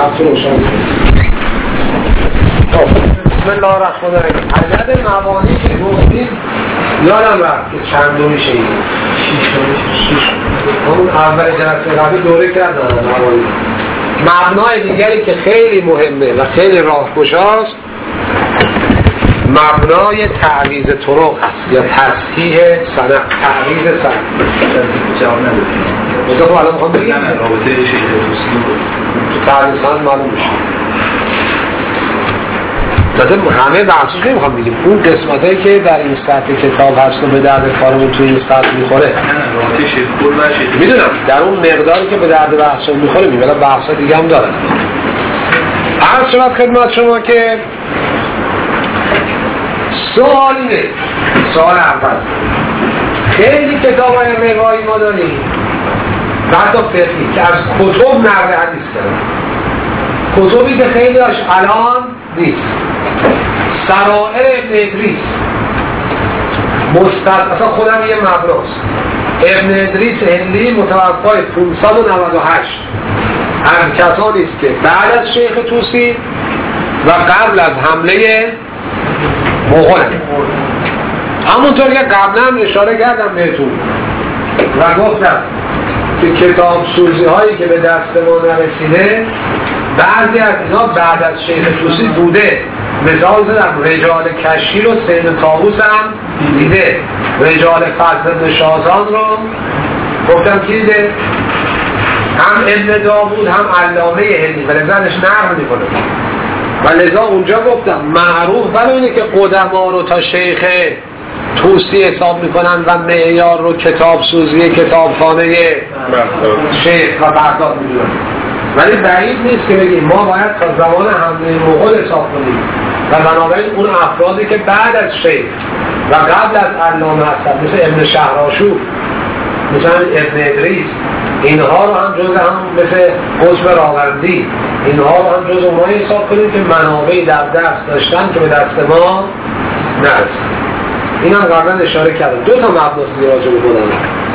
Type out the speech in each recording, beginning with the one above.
خط روشن کنید. بسم الله الرحمن الرحیم. عدد مبانی که گفتیم یادم رفت که چند دو میشه این 6 اون اول جلسه قبلی دوره کردن مبانی. مبنای دیگری که خیلی مهمه و خیلی راهگشاست مبنای تعویض طرق هست یا تصحیح سند. تعویض سند جواب ندادیم. مثلا خب الان میخوام بگیم رابطه شیخ توسی تو تعویض سند معلوم میشه. تازه همه بحثش نمیخوام بگیم اون قسمتایی که در این سطح کتاب هست و به درد کارمون توی این سطح میخوره رابطه شیخ کل و شیخ میدونم در اون مقداری که به درد بحثمون میخوره میبینم بحثا دیگه هم دارن. عرض شد خدمت شما که سوال اینه. سوال اول خیلی کتاب های روایی ما داریم و حتی فقهی که از کتب نقل حدیث دارن، کتبی که خیلی هاش الان نیست. سرائر ابن ادریس اصلا خودم یه مبناست. ابن ادریس هندی متوفای 598 از کسانی است که بعد از شیخ توسی و قبل از حمله مغول، همونطور که قبلا هم اشاره کردم بهتون و گفتم که کتاب سوزی هایی که به دست ما نرسیده بعضی از اینا بعد از شیخ توسی بوده. مثال زدم رجال کشیر و سید طاووس هم دیده، رجال فضل بن شازان رو گفتم کی دیده؟ هم ابن داوود هم علامه هندی و لذتش نقل میکنه و لذا اونجا گفتم معروف برای اینه که قدما رو تا شیخ توسی حساب میکنن و معیار رو کتاب سوزی کتابخانه شیخ و بغداد میدونن، ولی بعید نیست که بگیم ما باید تا زمان حمله مغول حساب کنیم و بنابراین اون افرادی که بعد از شیخ و قبل از علامه هستن مثل ابن شهرآشوب مثل ابن ادریس اینها رو هم جز هم مثل قطب راوندی اینها رو هم جز اونها حساب کنیم که منابعی در دست داشتن که به دست ما نرسید. این هم قبلا اشاره کردم. دو تا مبناست راجع به خودم.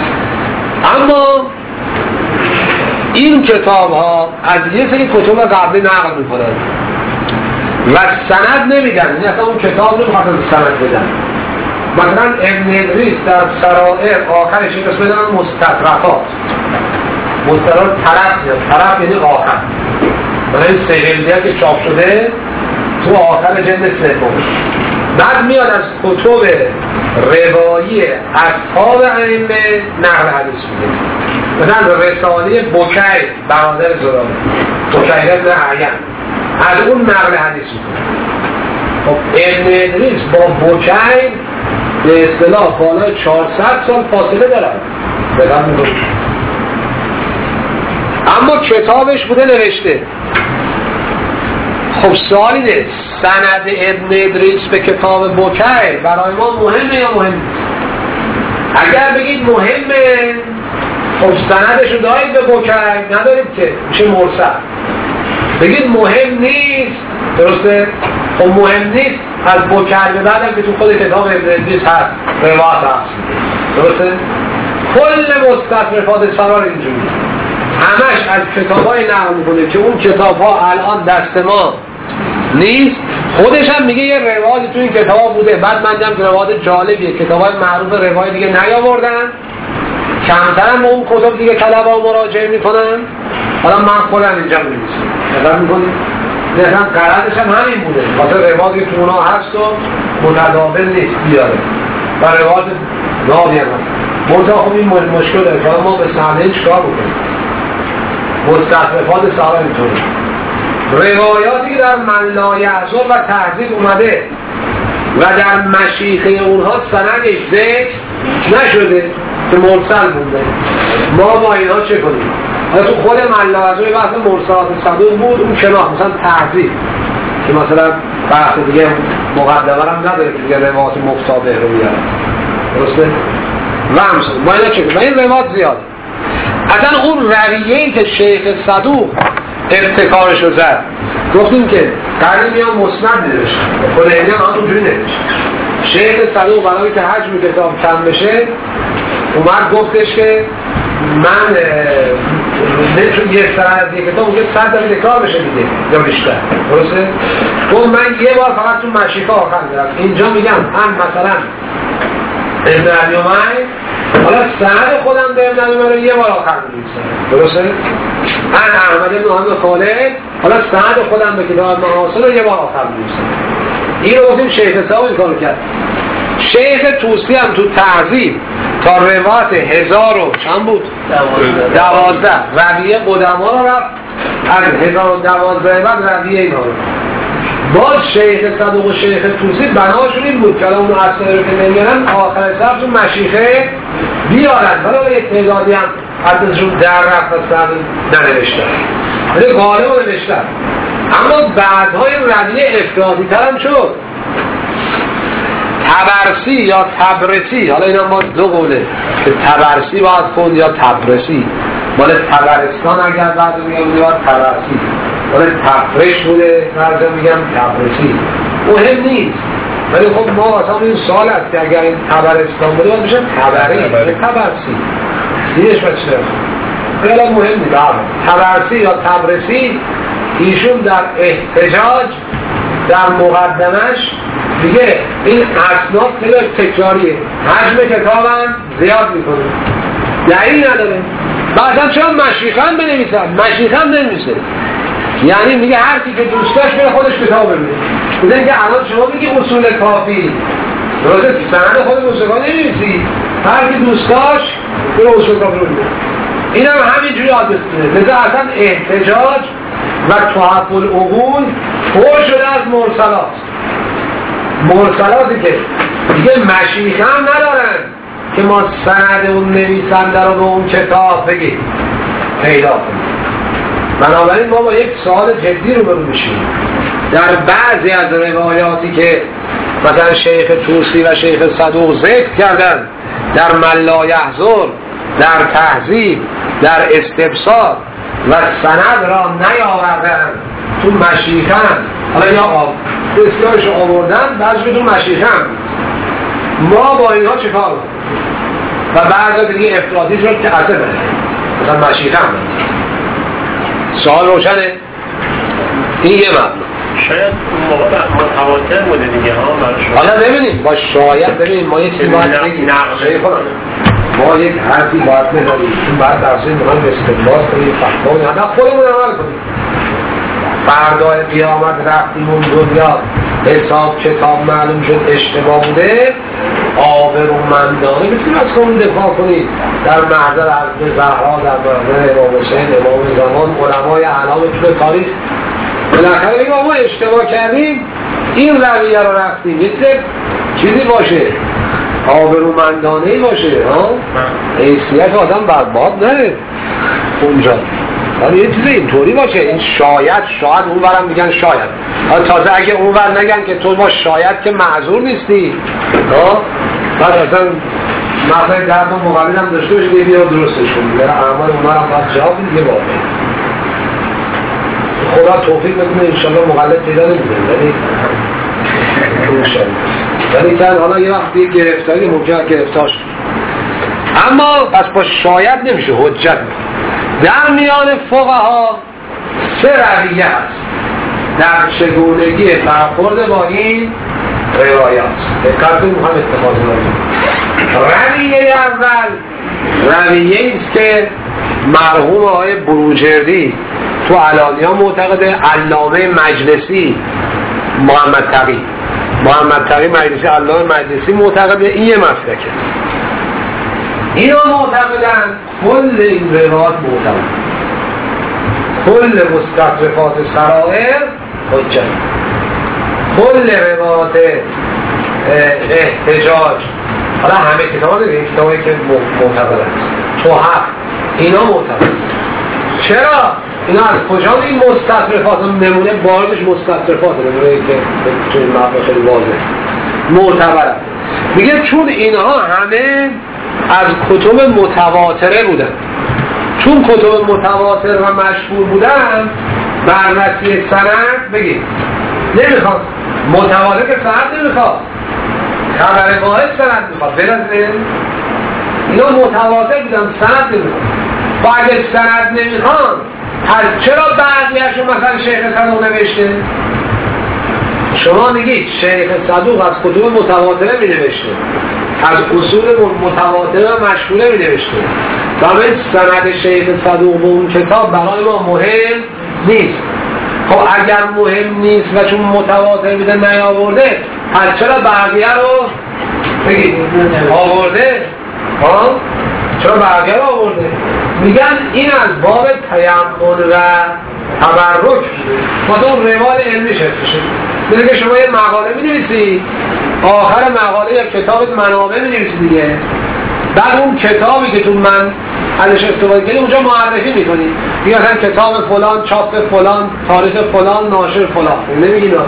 اما این کتاب ها از یه سری کتب قبلی نقل میکنن و سند نمیدن، یعنی اصلا اون کتاب نمیخواستن سند بدن. مثلا ابن ادریس در سرائر آخرش یک اسم بدن مستطرفات. مستطرفات طرف یعنی آخر، مثلا این سهیلیه که چاپ شده تو آخر جلد سوم. بعد میاد از کتب روایی اصحاب ائمه نقل حدیث میده. مثلا رساله بکیر برادر زراره بکیر ابن عین از اون نقل حدیث میکنه. خب ابن ادریس با بکیر به اصطلاح بالای 400 سال فاصله دارن بدن میکنه، اما کتابش بوده نوشته. خب سوال اینه سند ابن ادریس به کتاب بکیر برای ما مهمه یا مهم نیست؟ اگر بگید مهمه خب سندش رو دارید به بکیر، ندارید که میشه مرسل. بگید مهم نیست، درسته؟ خب مهم نیست از بکیر به بعدم که تو خود کتاب ابن ادریس هست روایت هست، درسته؟ کل مستطرفات سرار اینجوری همش از کتابای نقل میکنه که اون کتاب‌ها الان دست ما نیست. خودش هم میگه یه روایتی تو این کتاب بوده، بعد من دیدم که روایت جالبیه، کتابای معروف روایت دیگه نیاوردن، کمتر هم اون کتاب دیگه طلبه‌ها مراجعه میکنن. حالا من خودم اینجا می‌نویسم نظر میکنید مثلا غرضش هم همین بوده، واسه روایتی که تو اونها هست و متداول نیست بیاره و روایت نابی هم هست. منطقه خب این مشکل داره که ما به صحنه چکار بکنیم. مستطرفات سارا اینطوری روایاتی در من لا یعذر و تهذیب اومده و در مشیخه اونها سندش ذکر نشده که مرسل بوده، ما با اینها چه کنیم؟ تو خود من لا یعذر بحث مرسلات صدوق بود، اون کنار مثلا تهذیب که مثلا بحث دیگه مقدمه هم نداره که دیگه روایات مفتابه رو بیارن، درسته؟ و همچنین ما اینا چه کنیم؟ و این روایات زیاده. اصلا اون رویه‌ای که شیخ صدوق ابتکارش رو زد، گفتیم که قرنی میان مسند نوشت، خود اینه هم اونجوری نوشت. شیخ صدوق برای که حجم کتاب کم بشه اومد گفتش که من چون یک سند از یک کتاب ممکنه 100 تا تکرار بشه دیگه یا بیشتر، درسته؟ من یه بار فقط تو مشیخه آخر میرم اینجا میگم هم مثلا ابن ابی عمر، حالا سند خودم به ابن ابی عمر یه بار آخر میرسم، درسته؟ من احمد بن محمد خالد، حالا سند خودم به کتاب محاسن رو یه بار آخر میرسم. این رو گفتیم شیخ صاحب این کارو کرد. شیخ طوسی هم تو تعذیب تا روایت 1000 و چند بود؟ 12 رویه قدما رو رفت، از 1012 بعد رویه اینا رو. باز شیخ صدوق و شیخ طوسی بناشون این بود که اون اصلا رو که نمیارن آخر سر تو مشیخه بیارن، ولی یک تعدادی هم حدثشون در رفت و سر ننوشتن، ولی غالب رو نوشتن. اما بعدهای رویه افراطی تر هم شد. تبرسی یا تبرسی، حالا اینا ما دو قوله که تبرسی باید کن یا تبرسی، مال تبرستان اگر بعد میگم دیوار تبرسی، مال تبرش بوده بعضا میگم تبرسی، مهم نیست. ولی خب ما اصلا این سوال است که اگر این تبرستان بوده باید بشن تبری تبرسی دیدش بچه خیلی مهم نیست. تبرسی یا تبرسی ایشون در احتجاج در مقدمش دیگه این اسناد خیلی تکراریه، حجم کتابم زیاد میکنه، دلیل نداره. بعضا چرا مشیخان بنویسن؟ مشیخان نمیشه، یعنی میگه هر کی که دوست داشت بره خودش کتاب ببینه. میگه که الان شما میگی اصول کافی، درسته سند خود موسیقی نمی‌نویسی، هر کی دوست داشت بره اصول کافی ببینه. این هم همینجوری یاد بگیره. لذا اصلا احتجاج و تحف العقول پر شده از مرسلات، مرسلاتی که دیگه مشیخه هم ندارن که ما سند اون نویسنده رو به اون کتاب بگیم پیدا کنیم. بنابراین ما با یک سوال جدی رو برو بشیم. در بعضی از روایاتی که مثلا شیخ طوسی و شیخ صدوق ذکر کردن در من لا یحضر، در تهذیب، در استبصار و سند را نیاوردن تو مشیخن، حالا یا بسیارش آوردن بعضی تو مشیخن، ما با اینها چه کار و بعضی دیگه افرادی شد که اصلا مثلا مشیخن. سوال روشنه؟ این یه مبنا. شاید متواتر بوده دیگه ها برای شما. حالا ببینیم با شاید ببینیم ما یه چیزی باید بگیم، ما یک حرفی باید بزنیم، چون باید درسایی میخوایم استنباط کنیم، فهمانی حتی خودمون عمل کنیم. فردای قیامت رفتیم اون دنیا حساب کتاب معلوم شد اشتباه بوده، آبرومندانه میتونیم از خودمون دفاع کنیم در محضر حضرت زهرا، در محضر امام حسین، امام زمان، علمای اعلام طول تاریخ. بالاخره بگیم ما اشتباه کردیم، این رویه رو رفتیم، یه چیزی باشه آبرومندانه‌ای باشه، حیثیت آدم برباد نره اونجا، ولی یه چیزی اینطوری باشه. این شاید اون برم میگن شاید، تازه اگه اون بر نگن که تو با شاید که معذور نیستی، بعد اصلا مثلا در ما مقابل هم داشته باشه که بیا درستش کنی، در اعمال اونا هم باید جواب دیگه واقعی. خدا توفیق بکنه انشاءالله مقلد پیدا نمیده، ولی ولی که حالا یه وقتی گرفتاری ممکنه گرفتار شد. اما پس با شاید نمیشه حجت. در میان فقها سه رویه هست در چگونگی برخورد با این روایات. دقت کنید میخوام اتخاذ کنیم. رویه اول رویه است که مرحوم آقای بروجردی تو علانیه معتقد، علامه مجلسی محمد تقی مجلسی، علامه مجلسی معتقد، این یه مسلکه. اینا معتقدن کل این روایات معتبر، کل مستطرفات سرائر حجت، کل روایات احتجاج، حالا همه کتاب دیگه کتابی که معتبر است تحف اینا معتبر. چرا؟ اینا از کجا این مستطرفات نمونه باردش مستطرفات نمونه که توی مبنی خیلی واضح معتبر میگه چون اینها همه از کتب متواتره بودن، چون کتب متواتر و مشهور بودن بررسی سند بگید نمیخواد، متواتر که سند نمیخواد، خبر واحد سند میخواد، بلازه اینا متواتر بودن سند نمیخواد. و اگه سند نمیخوان چرا بقیه‌شو مثلا شیخ صدوق نوشته؟ شما میگید شیخ صدوق از کتب متواتره می نوشته، از اصول متواتره و مشهوره می نوشته، و این سند شیخ صدوق به اون کتاب برای ما مهم نیست. خب اگر مهم نیست و چون متواتر میده نیاورده، پس چرا بقیه رو بگید آورده؟ چرا بقیه رو آورده؟ میگن این از باب تیمم و تبرک واسه اون روال علمی شکل میشه. میگه که شما یه مقاله می‌نویسی، آخر مقاله یک کتاب منابع می‌نویسی دیگه، بعد اون کتابی که تو من ازش استفاده کردی اونجا معرفی می‌کنی، میگه مثلا کتاب فلان، چاپ فلان، تاریخ فلان، ناشر فلان. نمیگی نه،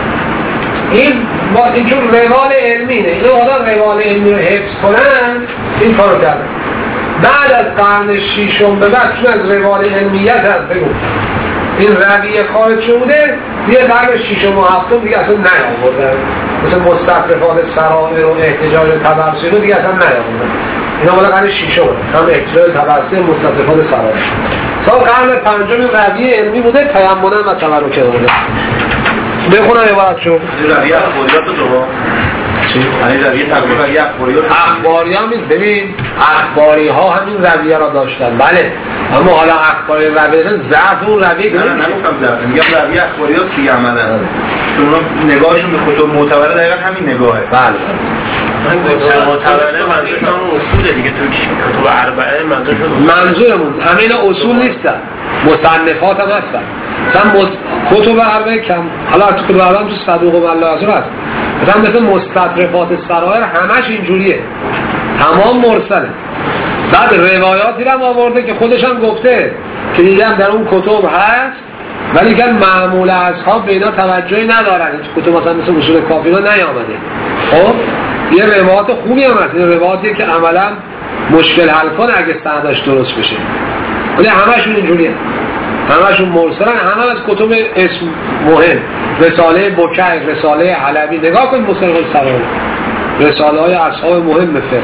این چون روال علمی نه، این آدم روال علمی رو حفظ کنن این کارو کردن. بعد از قرن ششم به بعد چون از روال علمیت هست بگو این رویه خارج شده، دیگه قرن ششم و هفتم دیگه اصلا نیاوردن، مثل مستطرفات سرائر و احتجاج تبرسی رو دیگه اصلا نیاوردن. اینا مال قرن ششم هم احتجاج تبرسی مستطرفات سرائر. سال قرن پنجم رویه علمی بوده، تیمم و تبرک بوده. بخونم عبارت شد رویه اخباریات رو چی؟ یعنی رویه تبلیغ اخباری هم ببین اخباری ها همین رویه را داشتن، بله، اما حالا اخباری رویه داشتن ضعف اون رویه نه نمیگم ضعف، میگم رویه اخباریات که عملا چون اونا نگاهشون به کتب معتبره دقیقا همین نگاهه. بله معتبره منظورش همون اصوله دیگه، تو کتب اربعه منظورمون همین اصول نیستن، مصنفات هم هستن. مثلا کتب اربعه کم، حالا تو کتب اربعه تو صدوق و ملاحظه هست، مثلا مثل مستطرفات سرائر همش اینجوریه، تمام مرسله. بعد روایاتی هم آورده که خودش هم گفته که دیگه در اون کتب هست، ولی که معمول اصحاب به اینا توجهی ندارن، این کتب مثلا مثل اصول کافی ها نیامده. خب یه روایات خوبی هم هست، این روایاتی که عملا مشکل حل کنه اگه سندش درست بشه، ولی همشون اینجوریه، همشون مرسلن، همه از کتب اسم مهم، رساله بکر، رساله علوی، نگاه کنید مصنفات سرائر، رساله های اصحاب مهم فقه.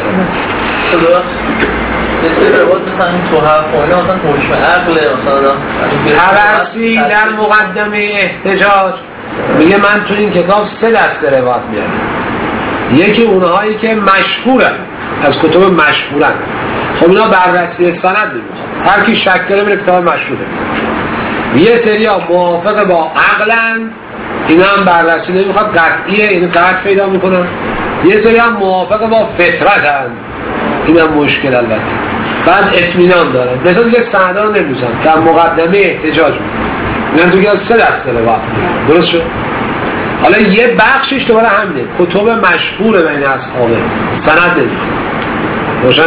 مثل روایت مثلا توحف و اینا مثلا توحف عقل مثلا طبرسی در مقدمه احتجاج میگه من تو این کتاب 3 دسته روایت میارم، یکی اونهایی که مشهورن، از کتب مشهورن، خب اینا بررسی سند نمیخواد، هر کی شک داره میره کتاب مشهوره. یه سری ها موافق با عقلن، اینا هم بررسی نمیخواد، قطعیه، اینو قطع پیدا میکنن. یه سری هم موافق با فطرتن، این هم مشکل البته، بعد اطمینان دارن، مثلا دیگه سندا رو نمیزن، در مقدمه احتجاج میگن تو دیگه 3 دسته روایت. درست شد؟ حالا یه بخشش دوباره همینه، کتب مشهور بین اصحابه، سند نمیخواد. روشن؟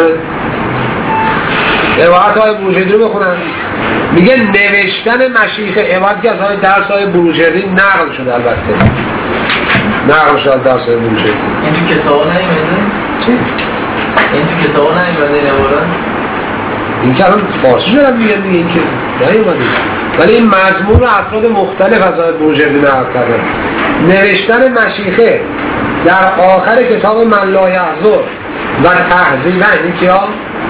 عبارت های بروجردی رو بخونم. میگه نوشتن مشیخ، عبارت که از های درس های بروجردی نقل شده، البته نقل شده درس های بروجردی. این تو کتاب نمیده؟ چی؟ این تو کتاب نمیده این عبارت؟ این که الان فارسی شدن میگن دیگه، این که نیومده، ولی این مضمون رو افراد مختلف از های بروجردی نقل کردن. نوشتن مشیخه در آخر کتاب من لا یحضر و تهذیبا، این که ها؟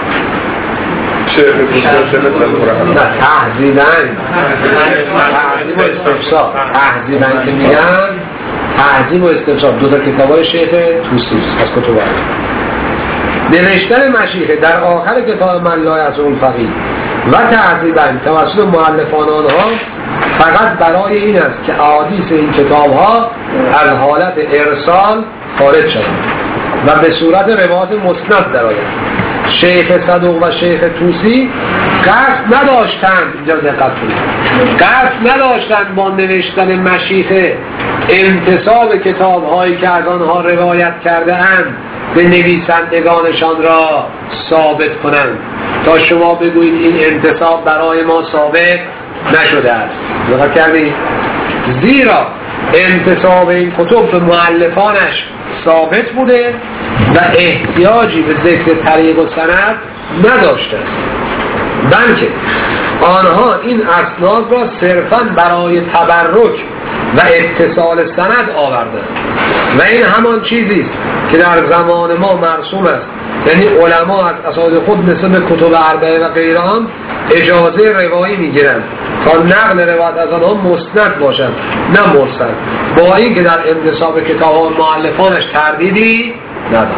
نه تهذیبا، تهذیب و استفسار، تهذیبا که میگن تهذیب و استفسار، 2 تا کتاب های شیخ توسی از کتب نوشتن مشیخه در آخر کتاب من لا یحضر الفقیه و تهذیبا توسط مؤلفان آنها فقط برای این است که احادیث این کتاب ها از حالت ارسال خارج شد و به صورت روایت مسند درآید. شیخ صدوق و شیخ توسی قصد نداشتند، اینجا دقت کنید، قصد نداشتند با نوشتن مشیخه انتساب کتاب هایی که از آنها روایت کرده اند به نویسندگانشان را ثابت کنند تا شما بگویید این انتساب برای ما ثابت نشده است. دقت کردید؟ زیرا انتساب این کتب به مؤلفانش ثابت بوده و احتیاجی به ذکر طریق و سند نداشته است، بلکه آنها این اسناد را صرفاً برای تبرک و اتصال سند آوردند و این همان چیزی است که در زمان ما مرسوم است یعنی علما از اساتید خود مثل کتب اربعه و غیره هم اجازه روایی میگیرن تا نقل روایت از آنها مسند باشد نه مرسل، با اینکه در انتساب کتاب مؤلفانش تردیدی نداره.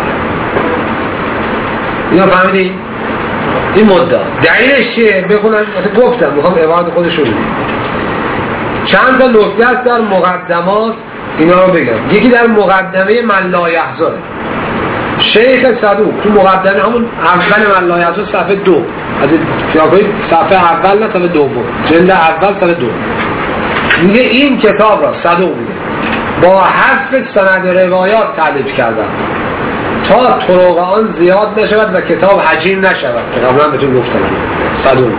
اینو فهمیدی؟ این مدعا دلیلش چیه؟ بخونم گفتم میخوام عبارت خودش رو بگم. چند تا نکته است در مقدمات، اینا رو بگم. یکی در مقدمه من لا یحزن شیخ صدوق تو مقدمه همون اول من لا یحزن صفحه 2 از کتابای صفحه اول نه صفحه دوم جلد اول صفحه 2 میگه این کتاب را صدوق میگه با حذف سند روایات تألیف کردن تا طرق آن زیاد نشود و کتاب حجیم نشود که قبلا بهتون گفتم. صدوق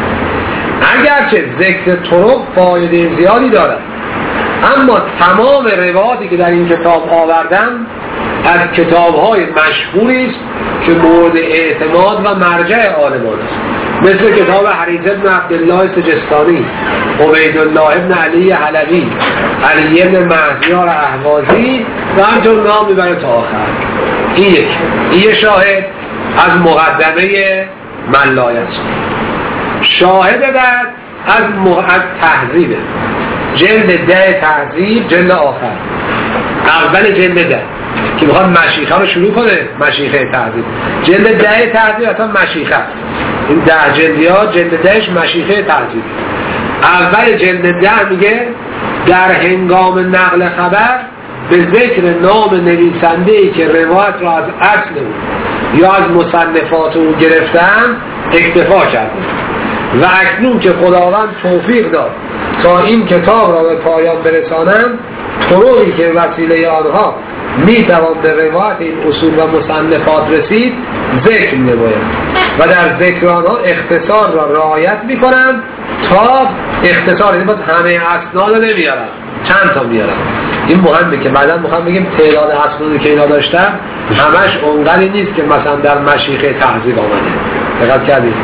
اگرچه ذکر طرق فایده زیادی دارد اما تمام روایاتی که در این کتاب آوردم از کتاب‌های مشهوری است که مورد اعتماد و مرجع عالمان است، مثل کتاب حریث بن عبدالله سجستانی، عبیدالله بن علی حلبی، علی بن مهدیار اهوازی و همچون نام میبره تا آخر. این یه شاهد از مقدمه من لا یحزن. شاهد بعد از تهذیب جلد 10 تهذیب جلد آخر اول جلد 10 که میخواد مشیخه رو شروع کنه. مشیخه تهذیب جلد 10 تهذیب اصلا مشیخه است. این 10 جلدی ها جلد 10ش مشیخه تهذیب. اول جلد 10 میگه در هنگام نقل خبر به ذکر نام نویسنده‌ای که روایت را از اصل او یا از مصنفات او گرفتن اکتفا کرده و اکنون که خداوند توفیق داد تا این کتاب را به پایان برسانند طرقی که وسیله آنها میتوان به روایت این اصول و مصنفات رسید ذکر می‌نماید و در ذکر آنها اختصار را رعایت میکنند تا اختصار این باز همه اسناد رو نمیارن، چند تا میارن. این مهمه که بعدا میخوام بگیم تعداد اسنادی که اینا داشتن همش اونقدری نیست که مثلا در مشیخه تهذیب آمده. دقت کردید؟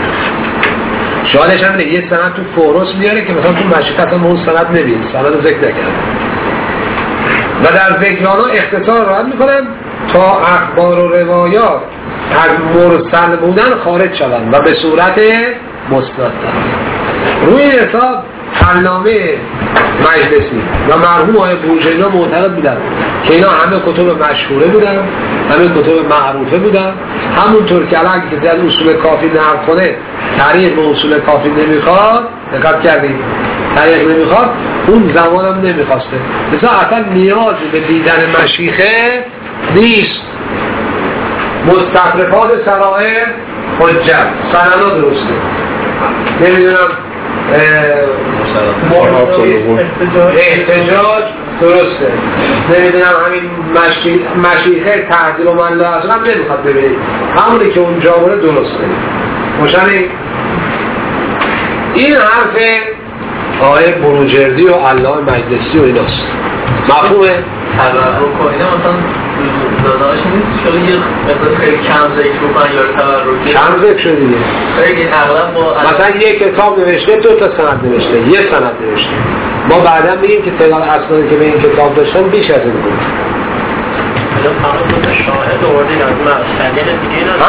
شاهدش هم یه سند تو فورس میاره که مثلا تو مشیخه اصلا اون سند نمیاد، سند ذکر نکرد و در ذکر آنها اختصار رعایت میکنن تا اخبار و روایات از مرسل بودن خارج شوند و به صورت مستند. روی حساب علامه مجلسی و مرحوم آقای بروجردی معتقد بودن که اینا همه کتب مشهوره بودن، همه کتب معروفه بودن، همونطور که الان که زیاد اصول کافی نقل کنه طریق به اصول کافی نمیخواد. دقت کردید؟ طریق نمیخواد، اون زمان هم نمیخواسته، مثلا اصلا نیازی به دیدن مشیخه نیست. مستطرفات سرائر حجت سننا درسته، نمیدونم احتجاج درسته، نمیدونم همین مشیخه تهذیب و من لا یحزن هم نمیخواد ببینید، همونی که اونجا بوده درسته. روشنی؟ این حرف آقای بروجردی و علامه مجلسی و ایناست. مفهومه؟ تبرک کنیده مثلا داداش نیست شده یه مثلا خیلی کم ذکر بکنن یا تبرکی کم ذکر شده دیگه. خیلی اغلب با مثلا یک کتاب نوشته 2 تا سند نوشته، یه سند نوشته، ما بعدا میگیم که تعداد اسنادی که به این کتاب داشتن بیش از این بود. فقط شاهد آوردین از من دلیل دیگه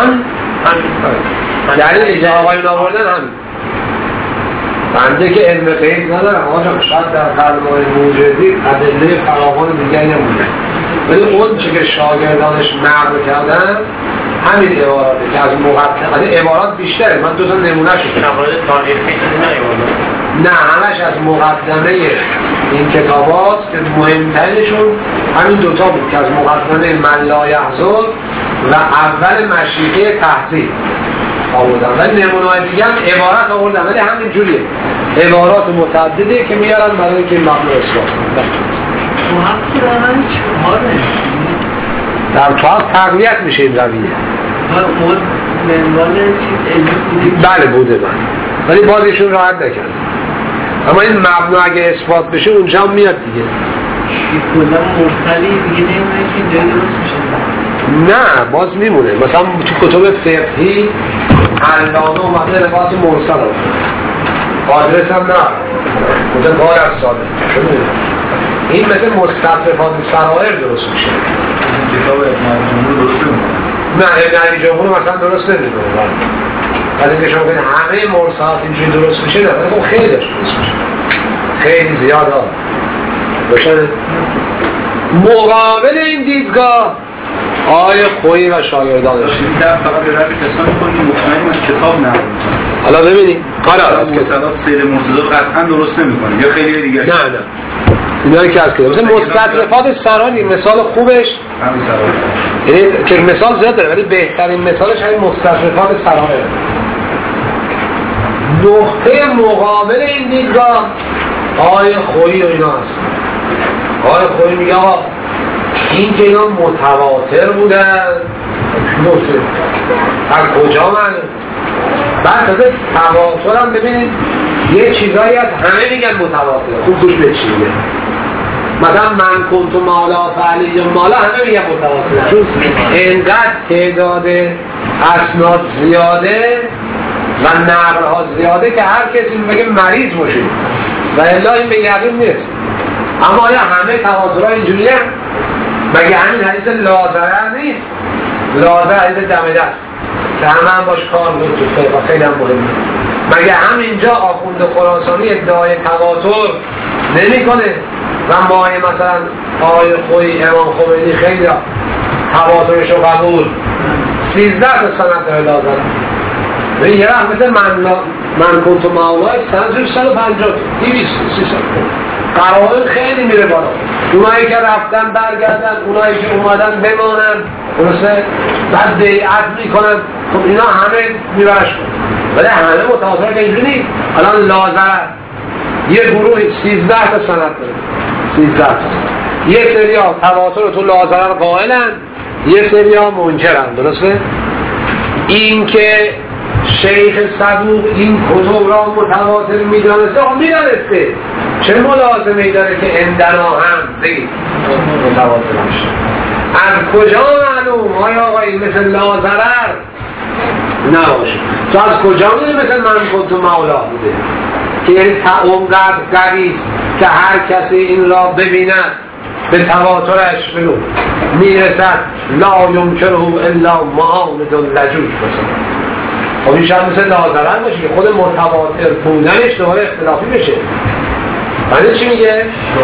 همین دلیل آقایون آوردن همین. بنده که علم غیب ندارم آقا، شاید در قلب آقای بروجردی ادله فراوان دیگری هم بوده، ولی اون چه که شاگردانش نقل کردن همین عباراته که از مقدمه عبارات بیشتره. من 2 تا نمونه شد موارد تاریخی چیزی نیوردن، نه همش از مقدمه این کتاب هاست که مهمترینشون همین 2 تا بود که از مقدمه من لا یحزن و اول مشیخه تهذیب آوردن، ولی نمونه‌های دیگه هم عبارت آوردن، ولی همین جوریه، عبارات متعدده که میارن برای اینکه مبنا اثبات کنن. تو حق دارن چهار در طاق تقویت میشه این رویه. خود منوال چیز علمی بودی؟ بله بوده من، ولی باز ایشون راحت نکرد. اما این مبنا اگه اثبات بشه اونجا هم میاد دیگه. کلا مرسلی دیگه نمونه که اینجا درست میشه. نه باز میمونه، مثلا تو کتب فقهی علامه اومده روایت مرسل آورده، آدرس هم نه کجا کار از ساده این مثل مستطرفات سرائر درست میشه. کتاب ابن عبدالله درست میمونه نه ابن جمهور مثلا درست نمی‌کنه. از اینکه شما بگید همه مرسلات اینجوری درست میشه، نه خب خیلی درست میشه، خیلی زیاد ها باشن. مقابل این دیدگاه آقای خویی و شاگردانش در فقط به روی کسانی کنید مطمئن از کتاب نه. حالا ببینید قرار مرسلات سیر مرتضی قطعا درست نمی‌کنه یا خیلی دیگه. نه اینا که از کتاب مثل مستطرفات سرانی مثال خوبش همین سران، یعنی که مثال زیاد داره ولی بهترین مثالش همین مستطرفات سرانه. نقطه مقابل این دیدگاه آقای خویی و اینا هست. آقای خویی میگه آقا این که اینا متواتر بودن نوشه از کجا من بعد تازه تواتر هم ببینید یه چیزایی از همه میگن متواتر. خوب گوش بچینید مثلا من کنت مالا فعلی یا مالا همه میگن متواتر چون اینقدر تعداد اسناد زیاده و نقلها زیاده که هر کسی میگه مریض باشه و الا این به یقین نیست. اما آیا همه تواترها اینجوری هم؟ مگه همین حدیث لازره نیست؟ لازره حدیث دم دست که همه هم باش کار بود تو فقه خیلی هم مهمه. مگه همینجا آخوند خراسانی ادعای تواتر نمی کنه و ماه مثلا آقای خویی امام خمینی خیلی تواترشو قبول 13 تا سند داره لازره. یه وقت مثل من کنت مولای سند 150 200 300 قرائن خیلی میره بالا. اونایی که رفتن برگردن، اونایی که اومدن بمانن درسته بعد بیعت میکنن، خب اینا همه میبرش کن ولی همه متواتر که اینجوری نیست. الان لازره یه گروه 13 تا سند داره 13 تا یه سری ها تواتر تو لازره رو قائلن یه سری ها منکرن درسته. این که شیخ صدوق این کتب را متواتر میدانسته میدانسته چه ملازمه‌ای داره که اندنا هم بگید متواتر میشه. از کجا معلوم آیا آقایی مثل لازرر نباشه؟ تو از کجا میدونی مثل من کنت مولا بوده که یعنی اونقدر قویست که هر کسی این را ببیند به تواترش بلو میرسد لا یمکنه الا معاند لجوج مثلا. خب این شاید مثل لازرن باشه که خود متواتر بودنش دوباره اختلافی بشه. بنده چی میگه؟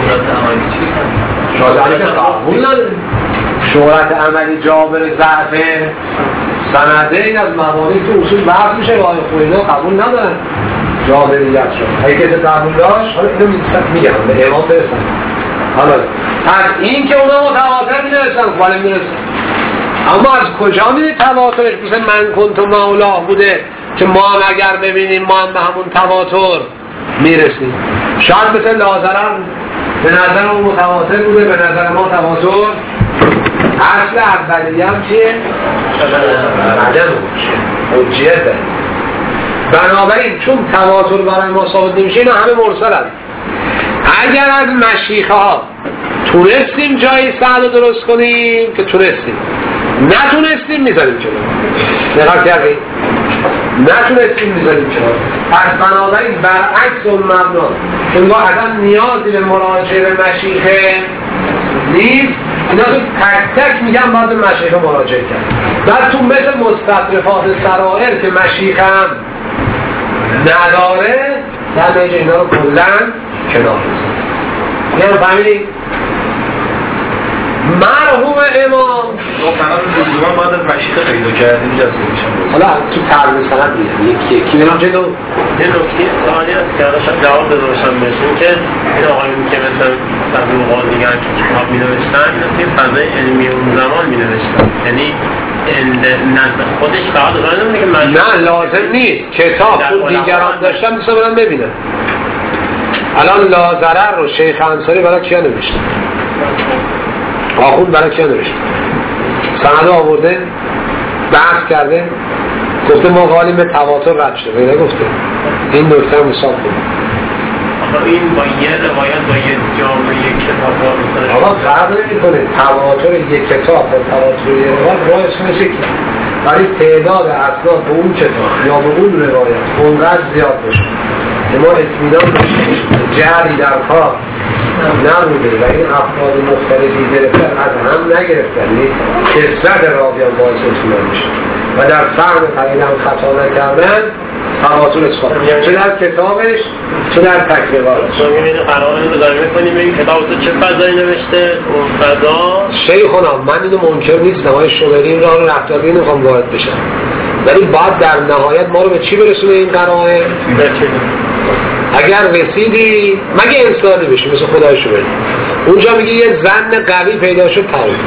شهرت عملی که قبول نداره. شهرت عملی جابر ضعف سنده این از موانعی که اصول بحث میشه و آقای خویی قبول ندارن جابریت شد. اگه کسی قبول داشت حالا اینو میگم به امام برسن. حالا پس این که اونا متواتر میدرسن خواهی میدرسن اما از کجا میده تواترش مثل من کنت مولا بوده که ما هم اگر ببینیم ما هم به همون تواتر میرسیم. شاید مثل لازرم به نظر اون متواتر بوده به نظر ما تواتر. اصل اولیه هم چیه؟ عدم حجیته. بنابراین چون تواتر برای ما ثابت نمیشه اینا همه مرسل هست. اگر از مشیخه ها تونستیم جای سعد درست کنیم که تونستیم نتونستیم میذاریم کنار. نقل کردیم نتونستیم میذاریم کنار. پس بنابراین برعکس اون مبنا که ما اصلا نیازی به مراجعه به مشیخه نیست اینا تو تک تک میگم باید به مشیخه مراجعه کرد. بعد تو مثل مستطرفات سرائر که مشیخه هم نداره در نتیجه اینا رو کلن کنار بزن. اینا رو فهمیدیم؟ مرحوم امام سند لزوما باید از مشیخه پیدا کرد اینجا میشم. حالا تو تعریف سند میگم یکی برام جلو یه نکته سوالی هست که داشتم جواب داده باشم بهشون که این آقایون که مثل صدوق و دیگر که کتاب می‌نوشتن اینا توی فضای علمی اون زمان می‌نوشتن یعنی نزد خودش فقط دارن نمیگه نه لازم نیست کتاب تو دیگران داشتن دوست دارم ببینم. الان لازرر رو شیخ انصاری برای کیا نوشته؟ آخوند برای کیا نوشته؟ سند آورده بحث کرده گفته ما قائلیم به تواتر رد شده نه گفته این نکته هم حساب کنیم. این با یه روایت با یه جامعه کتاب آقا فرق نمی‌کنه تواتر یک کتاب و تواتر یک روایت رایش نشه ولی تعداد اسناد به اون کتاب یا به اون روایت اونقدر زیاد باشه که ما اطمینان داشته جری در کار نبوده و این افراد مختلفی گرفتن از هم نگرفتن، کثرت راویان باعث اطمینان میشه و در فهم قلیل هم خطا نکردن تواتر اثبات چه در کتابش چه در تکریراتش. ما می‌بینیم قرار نگاه می‌کنیم این کتاب تو چه فضایی نوشته، اون فضا شیخونا من اینو منکر نیستم، های شوبری را رو رفتاری نمیخوام وارد بشم، ولی بعد در نهایت ما رو به چی برسونه این قرائن؟ اگر رسیدی مگه انسانی بشی مثل خدای شوبری اونجا میگی یه زن قوی پیدا شد تمام،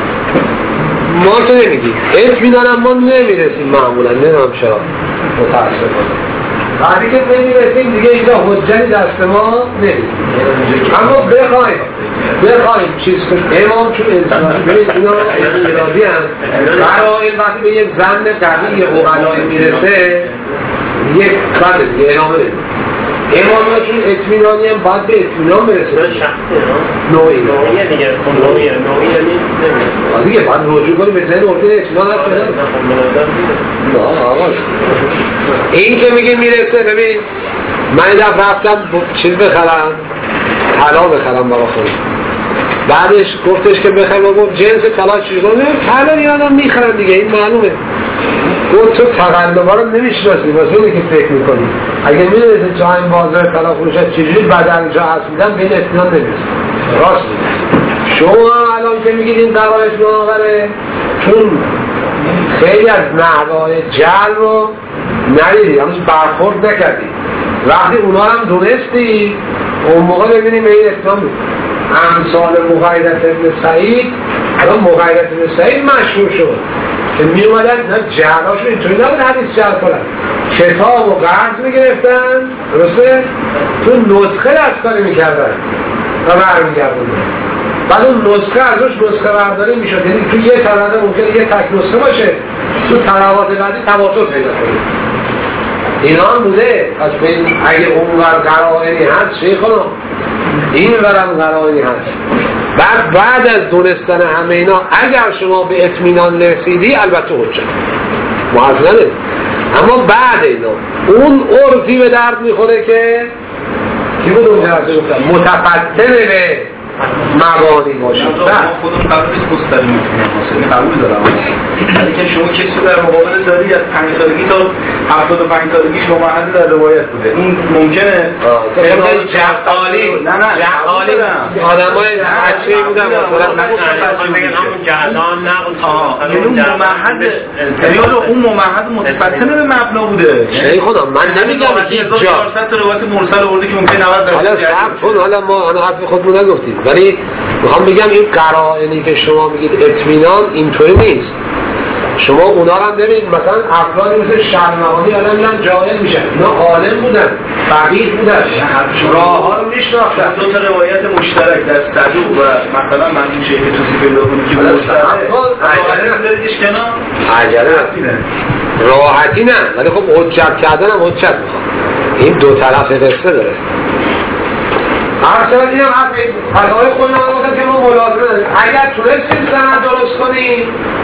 ما تو نمیگی اطمینانم ما نمیرسیم معمولا، نمیدونم چرا متاسفانه بعدی که نمیرسیم دیگه اینجا حجتی دست ما نمیرسیم. اما بخوایم چیز کنیم امام چون انسانی ببینید اینا انفرادی هم برای وقتی به یک زن قوی اقلایی میرسه یک بعد دیگه ادامه بدیم امام ها چون اطمینانی هم باید به اطمینان برسه نوعی دیگه نوعی دیگه باید رجوع کنیم به ذهن ارده اطمینان نکنه نه آقاش این که میگه میرسه. ببین من این دفعه رفتم چیز بخرم طلا بخرم برای خودم، بعدش گفتش که بخرم و گفت جنس طلا چیز کنم طلا این آدم میخرم دیگه این معلومه. گفت تو تقلبا رو نمیشناسی واسه اینه که فکر میکنی اگه میدونسته جا این بازار طلا فروشت چجوری بدل جا هست میدن به این اطمینان نمیرسه. راست شما الان که میگید این قرارش مناوره چون خیلی از نحوهای جل رو ندیدی هنوز برخورد نکردی، وقتی اونا هم دونستی اون موقع ببینیم به این اطمینان بود. امثال مغیرت ابن سعید الان مغیرت ابن سعید مشهور شد که می اومدن جهلاشون اینطوری نبود حدیث جهل کنن، کتاب و قرض می گرفتن درسته تو نسخه دستکاری می کردن و برمیگردن، بعد اون نسخه از روش نسخه برداری می شد، یعنی تو یه طبقه ممکنه یه تک نسخه باشه تو طبقات بعدی تواتر پیدا کنید. اینا هم بوده پس اگه اون ور قرائنی هست شیخانا این ورم قرائنی هست. بعد از دونستن همه اینا اگر شما به اطمینان رسیدی البته حجت معذره، اما بعد اینا اون عرفی به درد میخوره که کی بود اون جلسه گفتم متفتن به مبانی باشه. ما خودم قبول نیست مستقیم میتونیم قبول دارم، ولی که شما کسی رو در مقابل داری از 5 سالگی تا 75 سالگی شما محل در روایت بوده، این ممکنه جهالی جهالی آدمای بچه‌ای بودن مثلا میگن همون جهلان نبود اون ممحد ریاض اون ممحد متفتن به مبنا بوده. ای خدا من نمیگم هیچ جا 1400 تا روایت مرسل آورده که ممکنه 90 حالا صرف کن، حالا ما انا حرف خودمون نگفتیم، ولی میخوام بگم این قرائنی که شما میگید اطمینان اینطوری نیست. شما اونا رو هم ببینید مثلا افرادی مثل شرمغانی الان میرن جاهل میشن، اینا عالم بودن فقیه بودن راه ها رو میشناختن. دو تا روایت مشترک در صدوق و مثلا من شیخ توصیف الله کنی که عجله راحتی نه، ولی خب حجت کردن هم حجت میخواد، این دو طرف قصه داره. اصلا این هم فضای خودم هم که ما ملازمه داریم، اگر تونستیم سند درست کنیم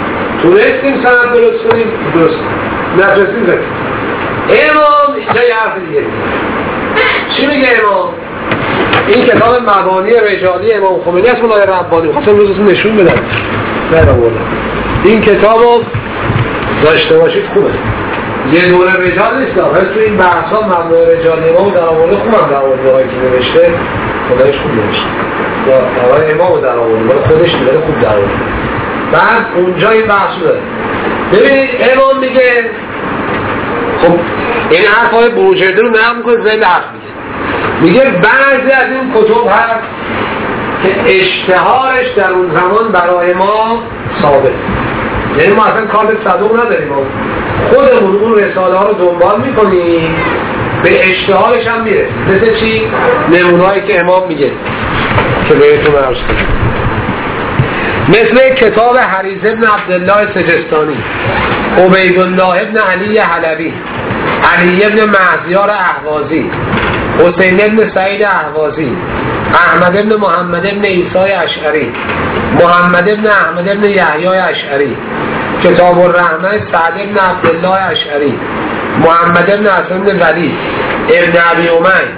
درست نتونستیم زدیم. امام اینجا یه حرف دیگه چی میگه امام؟ این کتاب مبانی رجالی امام خمینی است مولای ربانی، خواستم روزتون نشون بدم این کتاب رو داشته باشید خوبه، یه دوره رجال نیست ولی تو این بحث ها مبنای رجالی امام در آورده خوبم در آورده هایی که نوشته خودش خوب نوشته یا آقای امام در آورده ولی خودش دیگه خوب در آورده. بعد اونجا این بحث داره. ببینید امام میگه خب این حرف های بروجرده رو نقل میکنه زیل حرف میگه بعضی از این کتب هست که اشتهارش در اون زمان برای ما ثابت، یعنی ما اصلا کار به صدوق نداریم، خودمون اون رساله ها رو دنبال میکنیم به اشتهارش هم میره. مثل چی؟ نمونهایی که امام میگه که بهتون عرض کنم، مثل کتاب حریث ابن عبدالله سجستانی، عبیدالله ابن علی حلبی، علی ابن مهزیار اهوازی، حسین ابن سعید اهوازی، احمد ابن محمد ابن عیسی اشعری، محمد ابن احمد ابن یحیی اشعری، کتاب الرحمه سعد ابن عبدالله اشعری، محمد ابن حسن ابن ولی ابن ابی امی،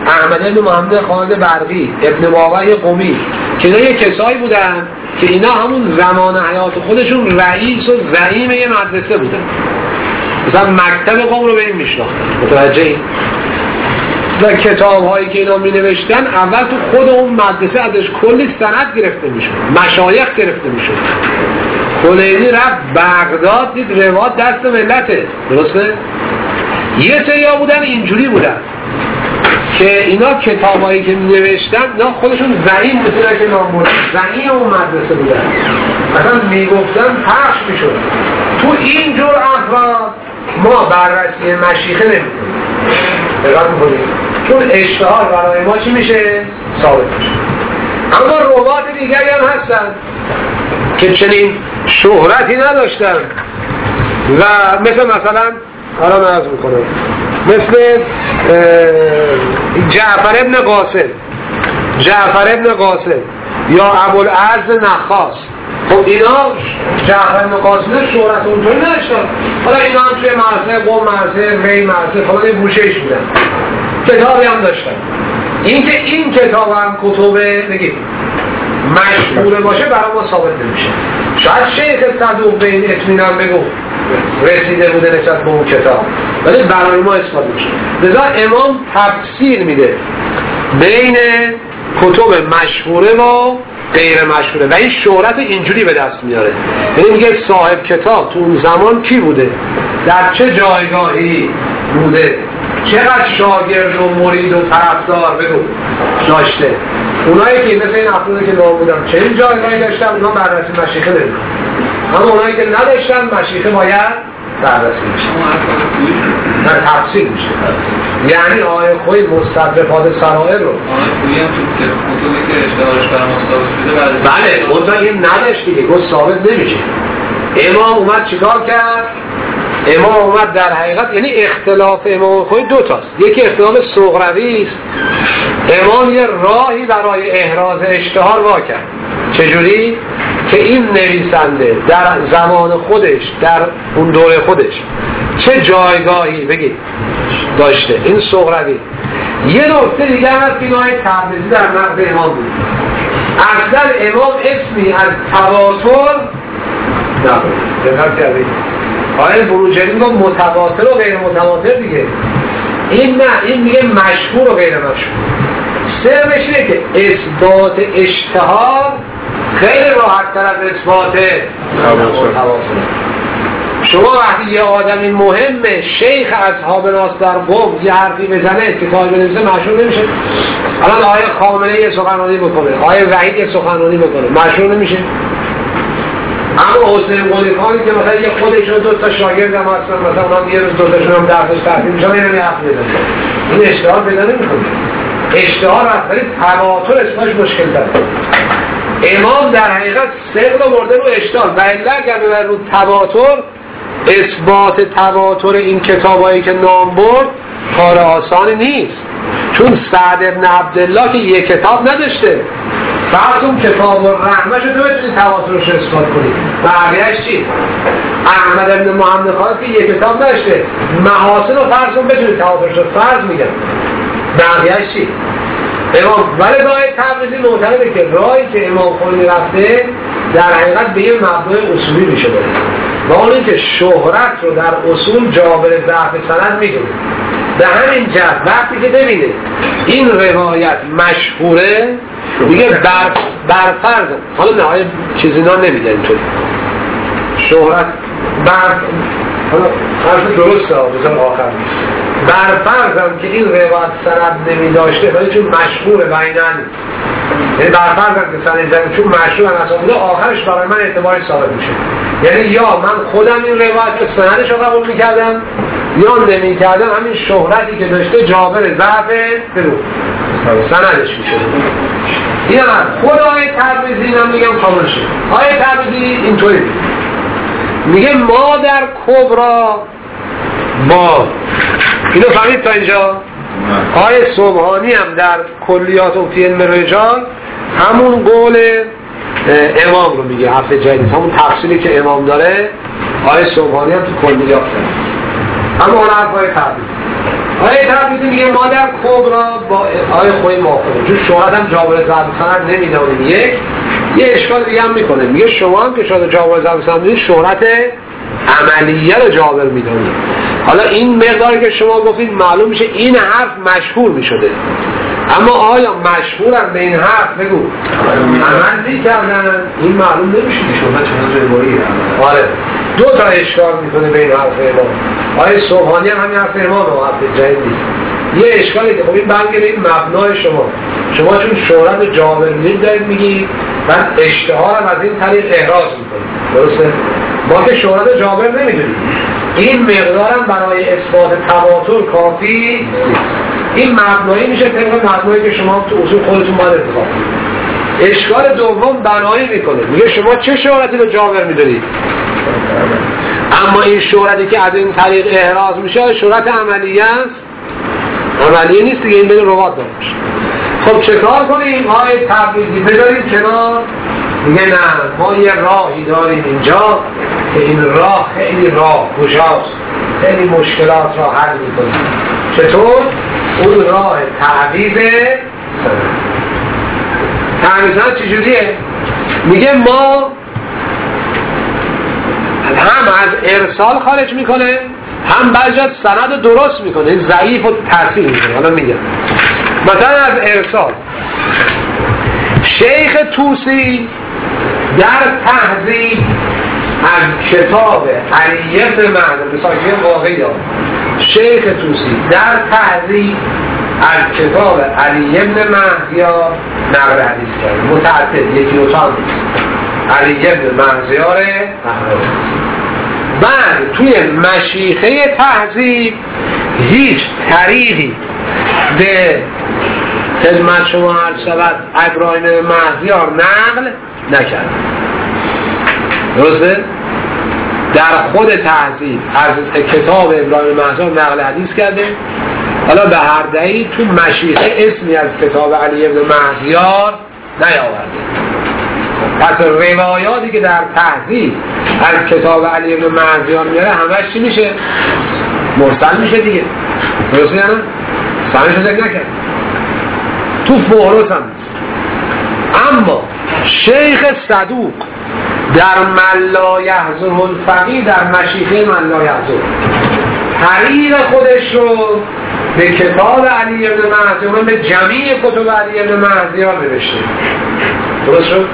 احمد ابن محمد خالد برقی، ابن باقی قمی، که اینا یه کسایی بودن که اینا همون زمان حیات خودشون رئیس و زعیم یه مدرسه بودن، مثلا مکتب قوم رو به این میشناختن. متوجه این؟ و کتاب هایی که اینا می نوشتن اول تو خود اون مدرسه ازش کلی سند گرفته میشد، مشایخ گرفته میشد. کلینی رفت بغداد، دید روایت دست ملته، درسته؟ یه سریا بودن اینجوری بودن که اینا کتاب هایی که می نوشتن اینا خودشون زعیم بودن، که نام بودن زعیم اون مدرسه بودن، مثلا می گفتن پخش می شد. تو این جور افراد ما بررسی مشیخه نمی کنیم، دقت می‌کنیم، چون اشتهار برای ما چی میشه؟ ثابت میشه. اما روایات دیگری هم هستن که چنین شهرتی نداشتن و مثلا الان عرض میکنم مثل جعفر ابن قاسم یا ابوالعز نخاس. خب اینا جعفر ابن قاسم شهرت اونطوری نداشتن، حالا اینا هم توی مرسه قوم، مرسه ری، مرسه خواهد بوشهش بودن، کتابی هم داشتن. اینکه این کتاب هم کتبه بگید مشهوره باشه برای ما ثابت نمیشه. شاید شیخ صدوق به این اطمینان بگو رسیده بوده نسبت به اون کتاب، ولی برای ما اثبات میشه. لذا امام تفصیل میده بین کتب مشهوره و غیر مشهوره و این شهرت اینجوری به دست میاره. یعنی میگه صاحب کتاب تو اون زمان کی بوده، در چه جایگاهی بوده، چقدر شاگرد و مرید و طرفدار بگو داشته. اونایی که مثل این افرادی که نام بودم چه جایگاهی داشتن اونا بررسی مشیخه نمیکنن، اما اونایی که نداشتن مشیخه باید بررسی میشه، نه تفصیل میشه. یعنی آیه خوی مستدرکات سرائر رو آیه خویی هم تو کتبی که اشتهارش برای ما ثابت شده بله اونجا این نداشت دیگه، گفت ثابت نمیشه. امام اومد چیکار کرد؟ امام اومد در حقیقت، یعنی اختلاف امام خوی دو تاست. یکی اختلاف صغروی است، امام یه راهی برای احراز اشتهار وا کرد. چجوری؟ که این نویسنده در زمان خودش، در اون دوره خودش چه جایگاهی بگید داشته، این صغروی. یه نکته دیگه هست که نوعی تبریزی در نقد امام بود. اصلا امام اسمی از تواتر نبود. آیه بروجردی میگه متواتر و غیر متواتر دیگه، این نه، این میگه مشهور و غیر مشهور. سرش اینه که اثبات اشتهار خیلی راحت تر از اثبات تواتر. شما وقتی یه آدمی مهمه شیخ اصحاب ناس در قم یه حرفی بزنه کتاب بنویسه مشهور نمیشه. الان آیه خامنه‌ای یه سخنرانی بکنه، آیه وحید یه سخنرانی بکنه، مشهور نمیشه. اما حسین قلی خانی که مثلا یه خودشون دو تا شاگرد هم هستن، مثلا اونم یه روز دو تاشون هم درسش تحصیل میشن، اینم یه حرف بزنه، این اشتهار پیدا نمیکنه. اشتهار هست ولی تواتر اسمش مشکل داره. امام در حقیقت ثقل رو برده رو اشتهار و الا اگر ببر رو تواتر، اثبات تواتر این کتابایی که نام برد کار آسانی نیست. چون سعد ابن عبدالله که یک کتاب نداشته، فرض اون کتاب الرحمه شده بتونی تواترش اثبات کنی، بقیه‌اش چی؟ احمد ابن محمد خالد که یک کتاب نداشته، محاسن و فرض اون بتونی تواترش فرض میگن، بقیه‌اش چی؟ امام ولی راه تبریزی معتقده که راهی که امام خمینی رفته در حقیقت به یه مبنای اصولی میشه داره و اون این که شهرت رو در اصول جابر ضعف سند میدونه. به همین جهت وقتی که ببینه این روایت مشهوره دیگه برفرض، حالا نهایه چیزی نا نمیده اینطوری شهرت حالا حرف درسته بزن آخر برفرضم که این روایت سند نمی داشته ولی چون مشهوره بینن، یعنی برفرضم که سند زنی چون مشهور هم اصلا بوده، آخرش برای من اعتباری ثابت میشه. یعنی یا من خودم این روایت سندش رو قبول میکردم یا نمی کردم، همین شهرتی که داشته جابر ضعف سندش میشه. این هم خود آیه تبریزی اینم میگم کامل شد. آیه تبریزی اینطوری میگه ما در کبرا با اینو فهمید تا اینجا؟ آیه سبحانی هم در کلیات و فی علم رجال همون قول امام رو میگه، حرف جدید همون تفصیلی که امام داره آیه سبحانی هم تو کلیات داره. اما اون حرف آیه تبریزی میگه ما در کبرا با آیه خوی موافقه، چون شهرت هم جابر ضرب سند نمیدانیم. یه اشکال دیگه هم میکنه، میگه شما هم که شاید جابر ضرب سند میدونید شهرت عملیه رو جابر میدانید. حالا این مقداری که شما گفتید معلوم میشه این حرف مشهور میشده، اما آیا مشهورن به این حرف بگو عمل میکردن؟ این معلوم نمیشه که شما چون روایی. آره دو تا اشکال میکنه به این حرف امام. آیه صبحانی هم همین حرف امام و حرف جدید نیست. یه اشکالی که خب این برمیگرده این مبنای شما چون شهرت جابر دارید میگید من اشتهار از این طریق احراز میکنید، درسته؟ ما که شهرت جابر نمیدونیم، این مقدارم برای اثبات تواتر کافی نیست. این مبنایی میشه طبق مبنایی که شما تو اصول خودتون باید انتخاب کنید. اشکال دوم بنایی میکنه، میگه شما چه شهرتی رو جابر میدونید، اما این شهرتی که از این طریق احراز میشه شهرت عملیه است؟ عملیه نیست دیگه، این بین روات داره میشه. خب چه کار کنیم؟ آیه تبریزی بذاریم کنار، میگه نه ما یه راهی داریم اینجا که این راه خیلی راه گشاست، خیلی مشکلات را حل میکنیم. چطور؟ اون راه تعویض سند. تعویض سند چجوریه؟ میگه ما هم از ارسال خارج میکنه، هم بعضی از سند درست میکنه، ضعیف و تصحیح میکنه. حالا میگم مثلا از ارسال شیخ طوسی در تهذیب از کتاب علی بن مهدی، مثلا واقعی داره، شیخ طوسی در تهذیب از کتاب علی بن مهدی نقل حدیث کرده، متعدد، یکی دو تا نیست، علی بن مهدی بعد توی مشیخه تهذیب هیچ طریقی به خدمت شما عرض شود ابراهیم مهدیار نقل نکرد، درسته؟ در خود تهذیب از کتاب ابراهیم مهدیار نقل حدیث کرده. حالا به هر دلیل تو مشیخه اسمی از کتاب علی بن مهدیار نیاورده. پس روایاتی که در تهذیب از کتاب علی بن مهدیار میاره همش چی میشه؟ مرسل میشه دیگه، درسته یا نه؟ سنش رو ذکر نکرد، تو فهرست هم نیست. اما شیخ صدوق در من لا یحضر الفقیه، در مشیخه من لا یحضر، طریق خودش رو به کتاب علی بن مهدیار، به جمیع کتب علی بن مهدیار نوشته، درست شد؟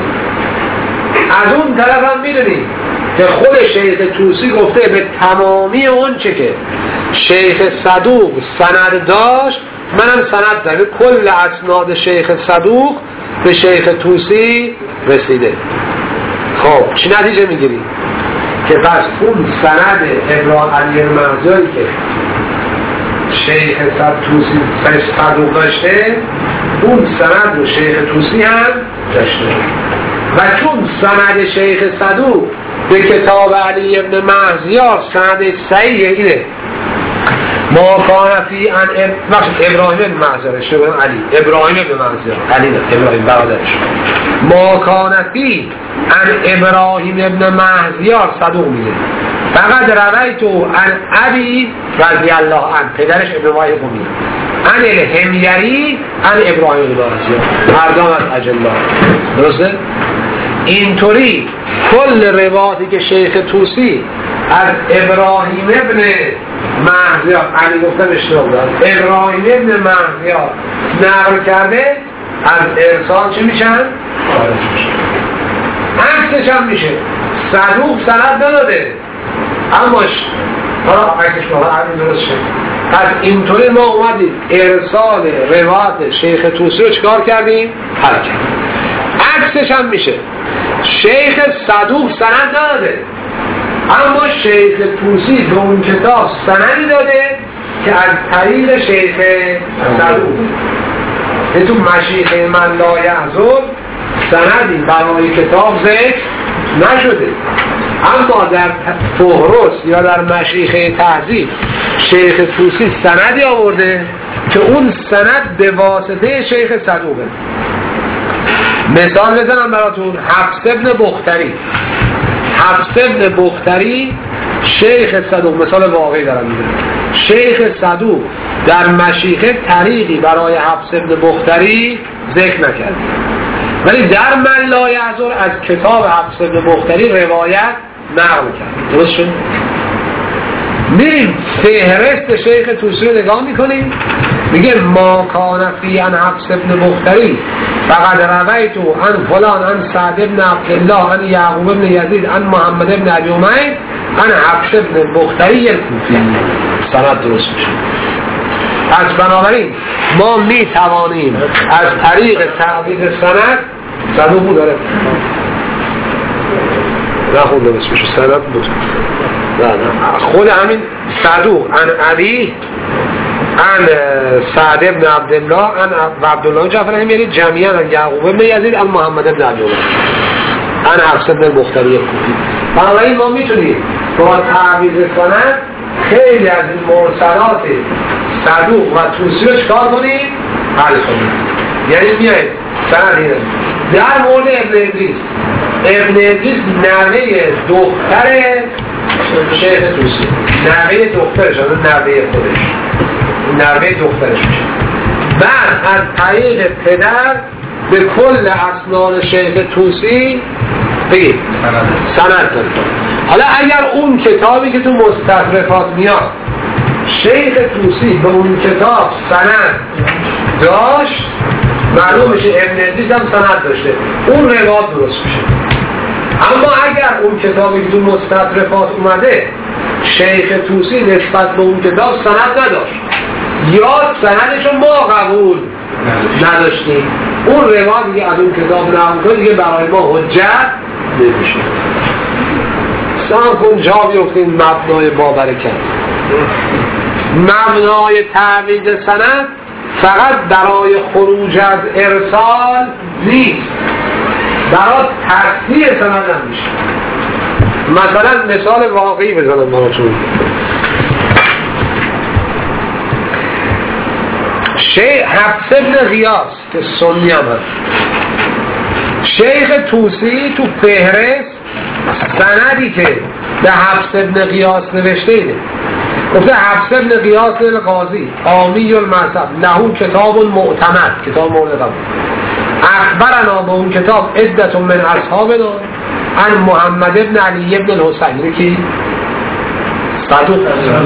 از اون طرف هم میدونیم که خود شیخ طوسی گفته به تمامی اون چه که شیخ صدوق سند داشت منم سند دارم، کل اسناد شیخ صدوق به شیخ طوسی رسیده. خب چی نتیجه میگیریم؟ که پس اون سند ابراهیم علی مهدیاری که شیخ طوسی صدوق داشته، اون سند رو شیخ طوسی هم داشته، و چون سند شیخ صدوق به کتاب علی بن مهدیار سند صحیح اینه، ما کان فی ان ابراهیم بن مهدیار، اشتباه علی، ابراهیم بن مهدیار، علی نه ابراهیم برادرش، ما کان فی ان ابراهیم بن مهدیار صدوق میگه، فقط روایتو ان ابی رضی الله عنه، پدرش ابراهیم قمی، ان الهمیری ان ابراهیم بن مهدیار، مردم از اجلا، درسته؟ اینطوری کل روایاتی که شیخ طوسی از ابراهیم ابن مهدیار، علی گفتم اشتباه دارم، ابراهیم ابن مهدیار نقل کرده، از ارسال چه میشن؟ خارج میشن. عکسش هم میشه، صدوق سند نداده اما حالا عکسش بالا همین درست شد. پس اینطوری ما اومدیم ارسال روایت شیخ طوسی رو چکار کردیم؟ حل کردیم. عکسش هم میشه، شیخ صدوق سند نداده اما شیخ طوسی به اون کتاب سندی داده که از طریق شیخ صدوق، به تو مشیخه من لا یحضر سندی برای کتاب ذکر نشده، اما در فهرست یا در مشیخه تهذیب شیخ طوسی سندی آورده که اون سند به واسطه شیخ صدوقه. مثال بزنم براتون، حفص ابن بختری شیخ صدوق، مثال واقعی دارم میگم، شیخ صدوق در مشیخه طریقی برای حفص ابن بختری ذکر نکرد، ولی در من لا یعذر از کتاب حفص ابن بختری روایت نقل کرد. درست شد؟ میریم فهرست شیخ طوسی رو نگاه میکنیم، میگه ما کان فی عن حفص ابن بختری فقد رویت عن فلان عن سعد ابن عبدالله عن یعقوب ابن یزید عن محمد ابن ابی امیر عن حفص ابن بختری الکوفی. سند درست میشه. پس بنابراین ما میتوانیم از طریق تعویض سند صدوق داره نخونده بسیش سند بود خود همین صدوق عن علی عن سعد ابن عبدالله عن عبدالله جعفر همیری جمعیان عن یعقوب ابن یزید عن محمد ابن ابی امیر عن حفص ابن بختری الکوفی. بنابراین ما میتونیم با تعویض سند خیلی از این مرسلات صدوق و طوسی رو چکار کنیم؟ حل کنیم. یعنی میاییم سند اینه در مورد ابن ادریس نوه دختر شیخ طوسی، نوه دخترش، نوه خودش، نوه دخترش میشه. بعد از طریق پدر به کل اسناد شیخ طوسی بگید سند داریم. حالا اگر اون کتابی که تو مستطرفات میاد شیخ طوسی به اون کتاب سند داشت، معلوم میشه ابن ادریس هم سند داشته، اون روایت درست میشه. اما اگر اون کتابی که تو مستطرفات اومده شیخ طوسی نسبت به اون کتاب سند نداشت یا سندشو ما قبول نداشتیم، اون روایت دیگه از اون کتاب نقل کنه دیگه برای ما حجت نمیشه. سام کن جا بیفتیم مبنای بابرکت. مبنای تعویض سند فقط برای خروج از ارسال نیست، برای تصحیح سند هم میشه. مثلا مثال واقعی بزنم براتون. شیخ حفص ابن غیاث که سنی هم هست، شیخ طوسی تو فهرست سندی که به حفص ابن غیاث نوشته اینه، گفته حفص ابن غیاث القاضی عامی المذهب له کتاب معتمد، کتاب معتمد اخبرنا به اون کتاب عدت من اصحابنا عن محمد ابن علی ابن الحسین یکی صدوق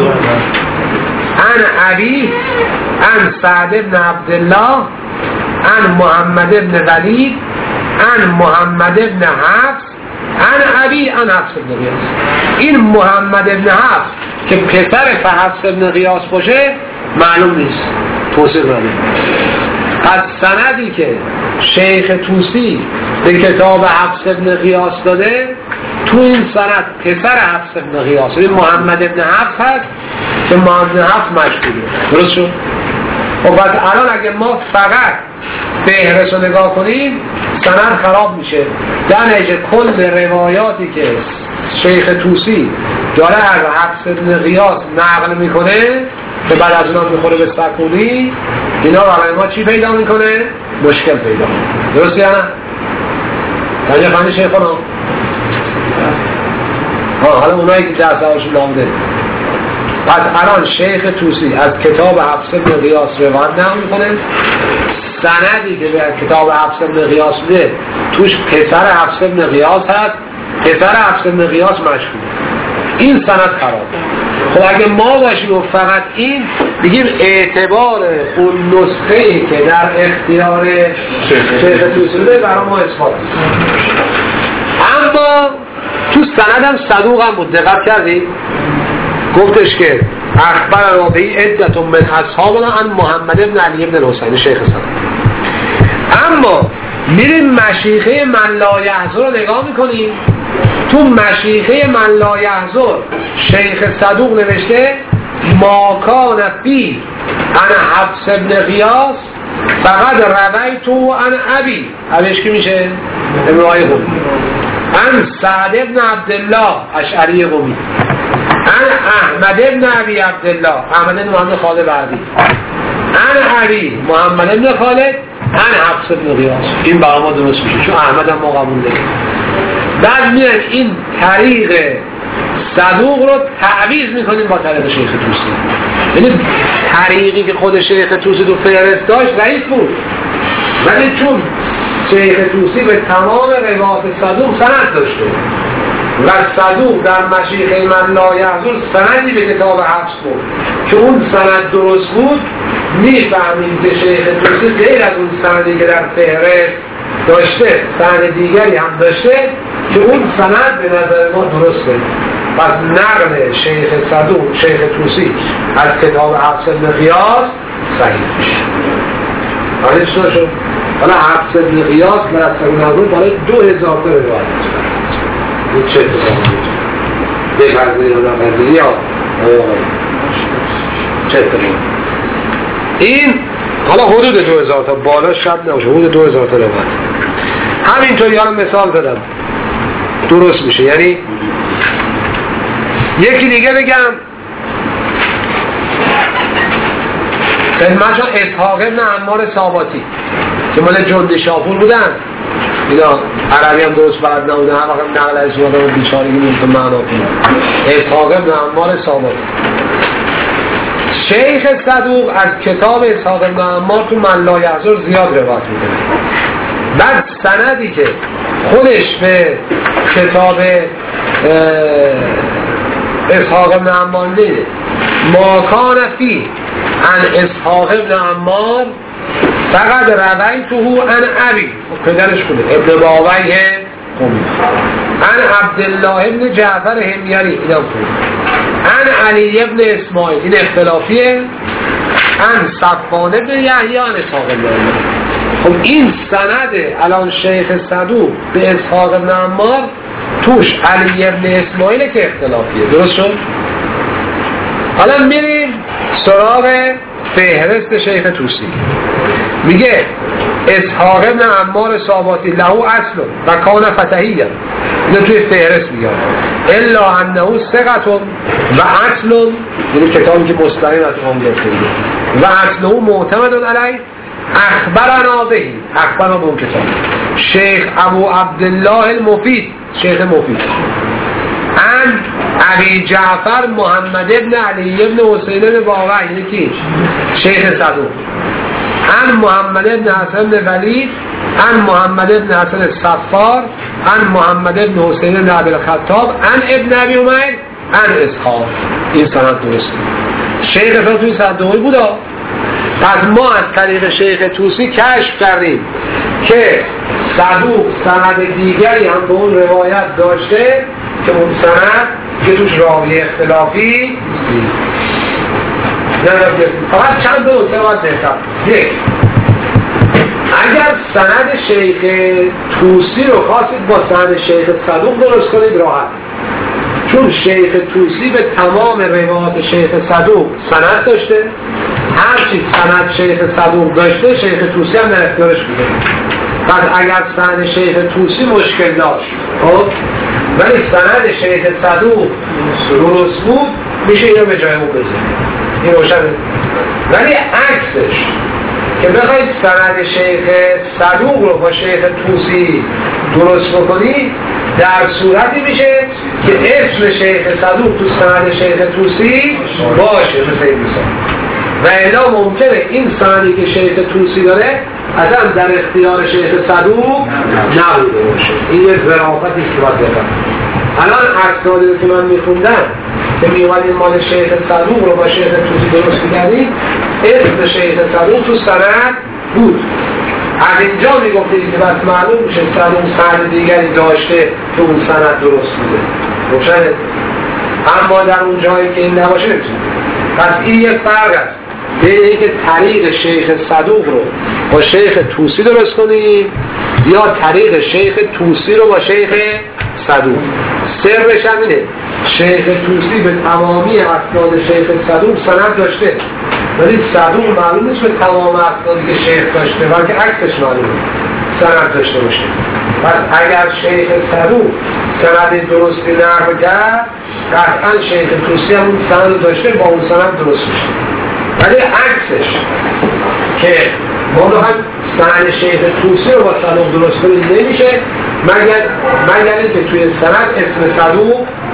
عن علی عن سعد ابن عبدالله عن محمد ابن ولید عن محمد ابن حفص عن علی عن حفص ابن غیاث. این محمد ابن حفص که پسر حفص ابن غیاث باشه معلوم نیست، توصیف نداره. از سندی که شیخ طوسی به کتاب حفص ابن غیاث داده، تو این سند پسر حفص ابن غیاث محمد ابن حفص هست که محمد ابن حفص مشهوره. درست شد؟ و بعد الان اگه ما فقط فهرست رو نگاه کنیم سند خراب میشه. در نتیجه کل روایاتی که شیخ طوسی داره از حفص ابن غیاث نقل میکنه که بعد از اونها میخوره به سکونی، اینا برای ما چی پیدا میکنه؟ مشکل پیدا میکنه. درست یا نه؟ تنجه خانه شیخ خانم حالا اونایی که درس هاشون نامده. پس الان شیخ طوسی از کتاب حفص ابن غیاث روایت نقل میکنه، سندی که به کتاب حفص ابن غیاث میده توش پسر حفص ابن غیاث هست، پسر حفص ابن غیاث مشهور، این سند خراب. خب اگه ما باشیم و فقط این بگیم اعتبار اون نسخه‌ای که در اختیار شیخ طوسی بوده برای ما اثبات. اما تو سند هم صدوق هم بود، دقت کردید؟ گفتش که اخبر رابعی عدت من اصحابنا عن محمد ابن علی ابن الحسین شیخ سند. اما میریم مشیخه من لا یحضر رو نگاه میکنیم، تو مشیخه من لا یحضر شیخ صدوق نوشته ما کان فی عن حفص ابن غیاث فقط رویتو عن ابی، ابیش کی میشه؟ ابراهیم قمی، عن سعد ابن عبدالله اشعری قمی، عن احمد ابن ابی عبدالله احمد ابن محمد خالد بردی، عن علی محمد ابن خالد عن حفص ابن غیاث. این برای ما درست میشه چون احمد هم ما قبول داریم. بعد میان این طریق صدوق رو تعویض میکنیم با طریق شیخ طوسی. یعنی طریقی که خود شیخ طوسی تو فهرست داشت ضعیف بود، ولی چون شیخ طوسی به تمام روایات صدوق سند داشته و صدوق در مشیخه من لا یحضر سندی به کتاب حفظ بود که اون سند درست بود، میفهمیم که شیخ طوسی غیر از اون سندی که در فهرست داشته سند دیگری هم داشته که اون سند به نظر ما درسته. پس نقل شیخ صدوق شیخ طوسی از کتاب حفظ ابن غیاث صحیح میشه. حالا چطور شد؟ حالا حفظ ابن غیاث مرسل نظر برای 2000 تا روایت این چه اتفاقی بپذیری یا نپذیری یا چه اتفاقی این حالا حدود 2000 تا بالا شب نباشه، حدود 2000 تا روایت. همینطوری حالا مثال زدم درست میشه. یعنی یکی دیگه بگم خدمتشان اسحاق ابن عمار ساباتی که مال جند شاپور بودن، اینا عربی هم درست بلد نبودن، هر وقت نقل از بودن بیچارگی میتون معنا کنن. اسحاق ابن عمار ساباتی شیخ صدوق از کتاب اسحاق ابن عمار تو من لا یحضر زیاد روایت میکنه. بعد سندی که خودش به کتاب اسحاق ابن عمار نیده ما کان فی ان اسحاق ابن عمار فقط رویته ان ابی پدرش بوده ابن باویه قومی ان عبدالله ابن جعفر حمیری اینا بوده ان علی ابن اسماعیل این اختلافیه ان صفوان ابن یحیی ان اسحاق ابن عمار. خب این سنده الان شیخ صدوق به اسحاق ابن عمار توش علی ابن اسماعیل که اختلافیه. درست شد؟ حالا میریم سراغ فهرست شیخ طوسی. میگه اسحاق ابن عمار ساباتی له اصل و کان فتحیه، اینو توی فهرست میگه الا انه ثقه و اصل، یعنی کتابی که مستقیم از اون گرفته و اصله معتمد علیه اخبرنا به اخبرنا به اون کتاب شیخ ابو عبدالله المفید شیخ مفید ان ابی جعفر محمد ابن علی ابن حسین ابن باوی، یعنی کی؟ شیخ صدوق ان محمد ابن حسن ابن ولید ان محمد ابن حسن الصفار ان محمد ابن حسین ابن عبد الخطاب ان ابن ابی امیر ان اسحاق. این سند درسته. شیخ صدوق توی صدوقی بودا. پس ما از طریق شیخ طوسی کشف کردیم که صدوق سند دیگری هم به اون روایت داشته که اون سند که توش راوی اختلافی فقط چند دو نکته باید بهتر. یک، اگر سند شیخ طوسی رو خواستید با سند شیخ صدوق درست کنید راحت، چون شیخ طوسی به تمام روایات شیخ صدوق سند داشته. هرچی سند شیخ صدوق داشته شیخ طوسی هم در اختیارش بوده. پس اگر سند شیخ طوسی مشکل داشت خب ولی سند شیخ صدوق درست بود میشه اینو به جای اون بذارید. این روشنه. ولی عکسش که بخواید سند شیخ صدوق رو با شیخ طوسی درست بکنید در صورتی میشه که اسم شیخ صدوق تو سند شیخ طوسی باشه مثل این مثال. و الا ممکنه این سندی که شیخ طوسی داره اصلا در اختیار شیخ صدوق نبوده باشه. این یه ظرافتی است که باید بکنم. الان اسنادی رو که من میخوندم که میومدیم مال شیخ صدوق رو با شیخ طوسی درست میکردیم اسم شیخ صدوق تو سند بود. از اینجا میگفتید که بس معلوم میشه صدوق سند دیگری داشته که اون سند درست بوده. روشنه؟ اما در اون جایی که این نباشه نمیتونید. پس این یه فرق است بین اینکه طریق شیخ صدوق رو با شیخ طوسی درست کنیم یا طریق شیخ طوسی رو با شیخ صدوق. سرش هم اینه شیخ طوسی به تمامی اسناد شیخ صدوق سند داشته ولی صدوق معلوم نیست به تمام اسنادی که شیخ داشته بلکه عکسش معلومه سند داشته باشه. پس اگر شیخ صدوق سند درستی نقل کرد قطعا شیخ طوسی هم اون سند داشته با اون سند درست میشه. ولی عکسش که ما رو هم سند شیخ طوسی رو با صدوق درست کنیم نمیشه مگر اینکه توی سند اسم صدوق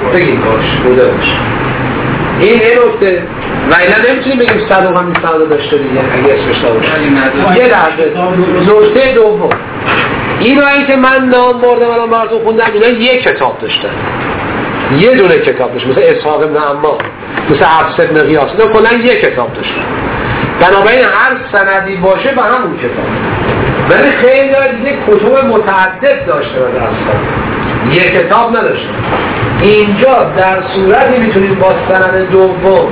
بگیم باش بوده باشه. این یه نکته و اینا نمیتونیم بگیم صدوق هم این سند داشته دیگه اگه اسمش داشته. یه لحظه نکته دوم اینایی که من نام بردم الان براتون خوندم اینا یک کتاب داشتن، یه دونه کتاب داشتن، مثل اسحاق بن عمار، مثل حفص بن غیاث، اینا کلا یک کتاب داشتن. بنابراین هر سندی باشه به همون کتاب. ولی خیلی دیگه کتب متعدد داشته و دستن یک کتاب نداشته. اینجا در صورتی میتونیم با سند دوم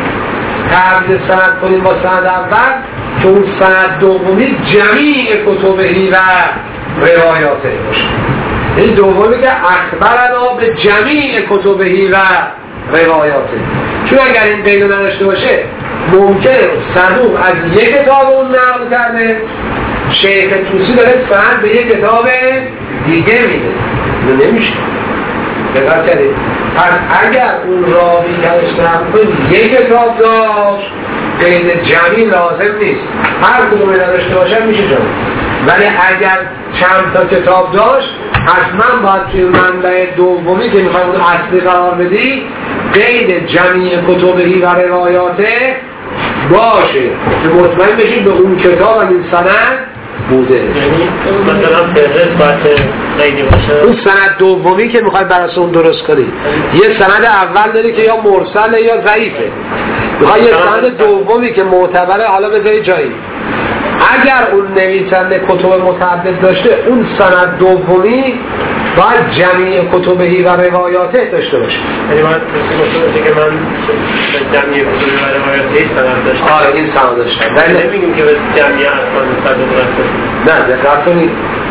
تعبیر سند کنیم با سند اول که اون سند دومی جمیع کتبهی و روایاته باشه. این دومی که اخبرنا به جمیع کتبهی و روایاته، چون اگر این قید نداشته باشه ممکنه صدوق از یک کتاب اون نقل کرده، شیخ طوسی داره سند به یک کتاب دیگه میده، نمیشه. دقت کردید؟ پس اگر اون راوی کارش نقل یک کتاب داشت قید جمعی لازم نیست، هر کدوم نداشته باشه میشه جمع. ولی اگر چند تا کتاب داشت حتما باید توی منبع دومی که میخوای اون اصلی قرار بدی قید جمعی کتبهی و روایاته باشه که مطمئن بشید به اون کتاب هم این سند بوده. یعنی مثلا فهرست باید قیدی باشه. اون سند دومی که میخوای برای اون درست کنی یه سند اول داری که یا مرسله یا ضعیفه، میخوای یه سند دومی که معتبره حالا بذاری جایی. اگر اون نویسنده کتب متعدد داشته اون سند دومی باید جمعی کتبهی و روایاته داشته باشه. یعنی باید باشه که من جمعی کتبهی و روایاته سند داشتم. آره این سند داشتم. ولی نمیگیم که به جمعی اصلا صدوق رسید. نه دقت کنید،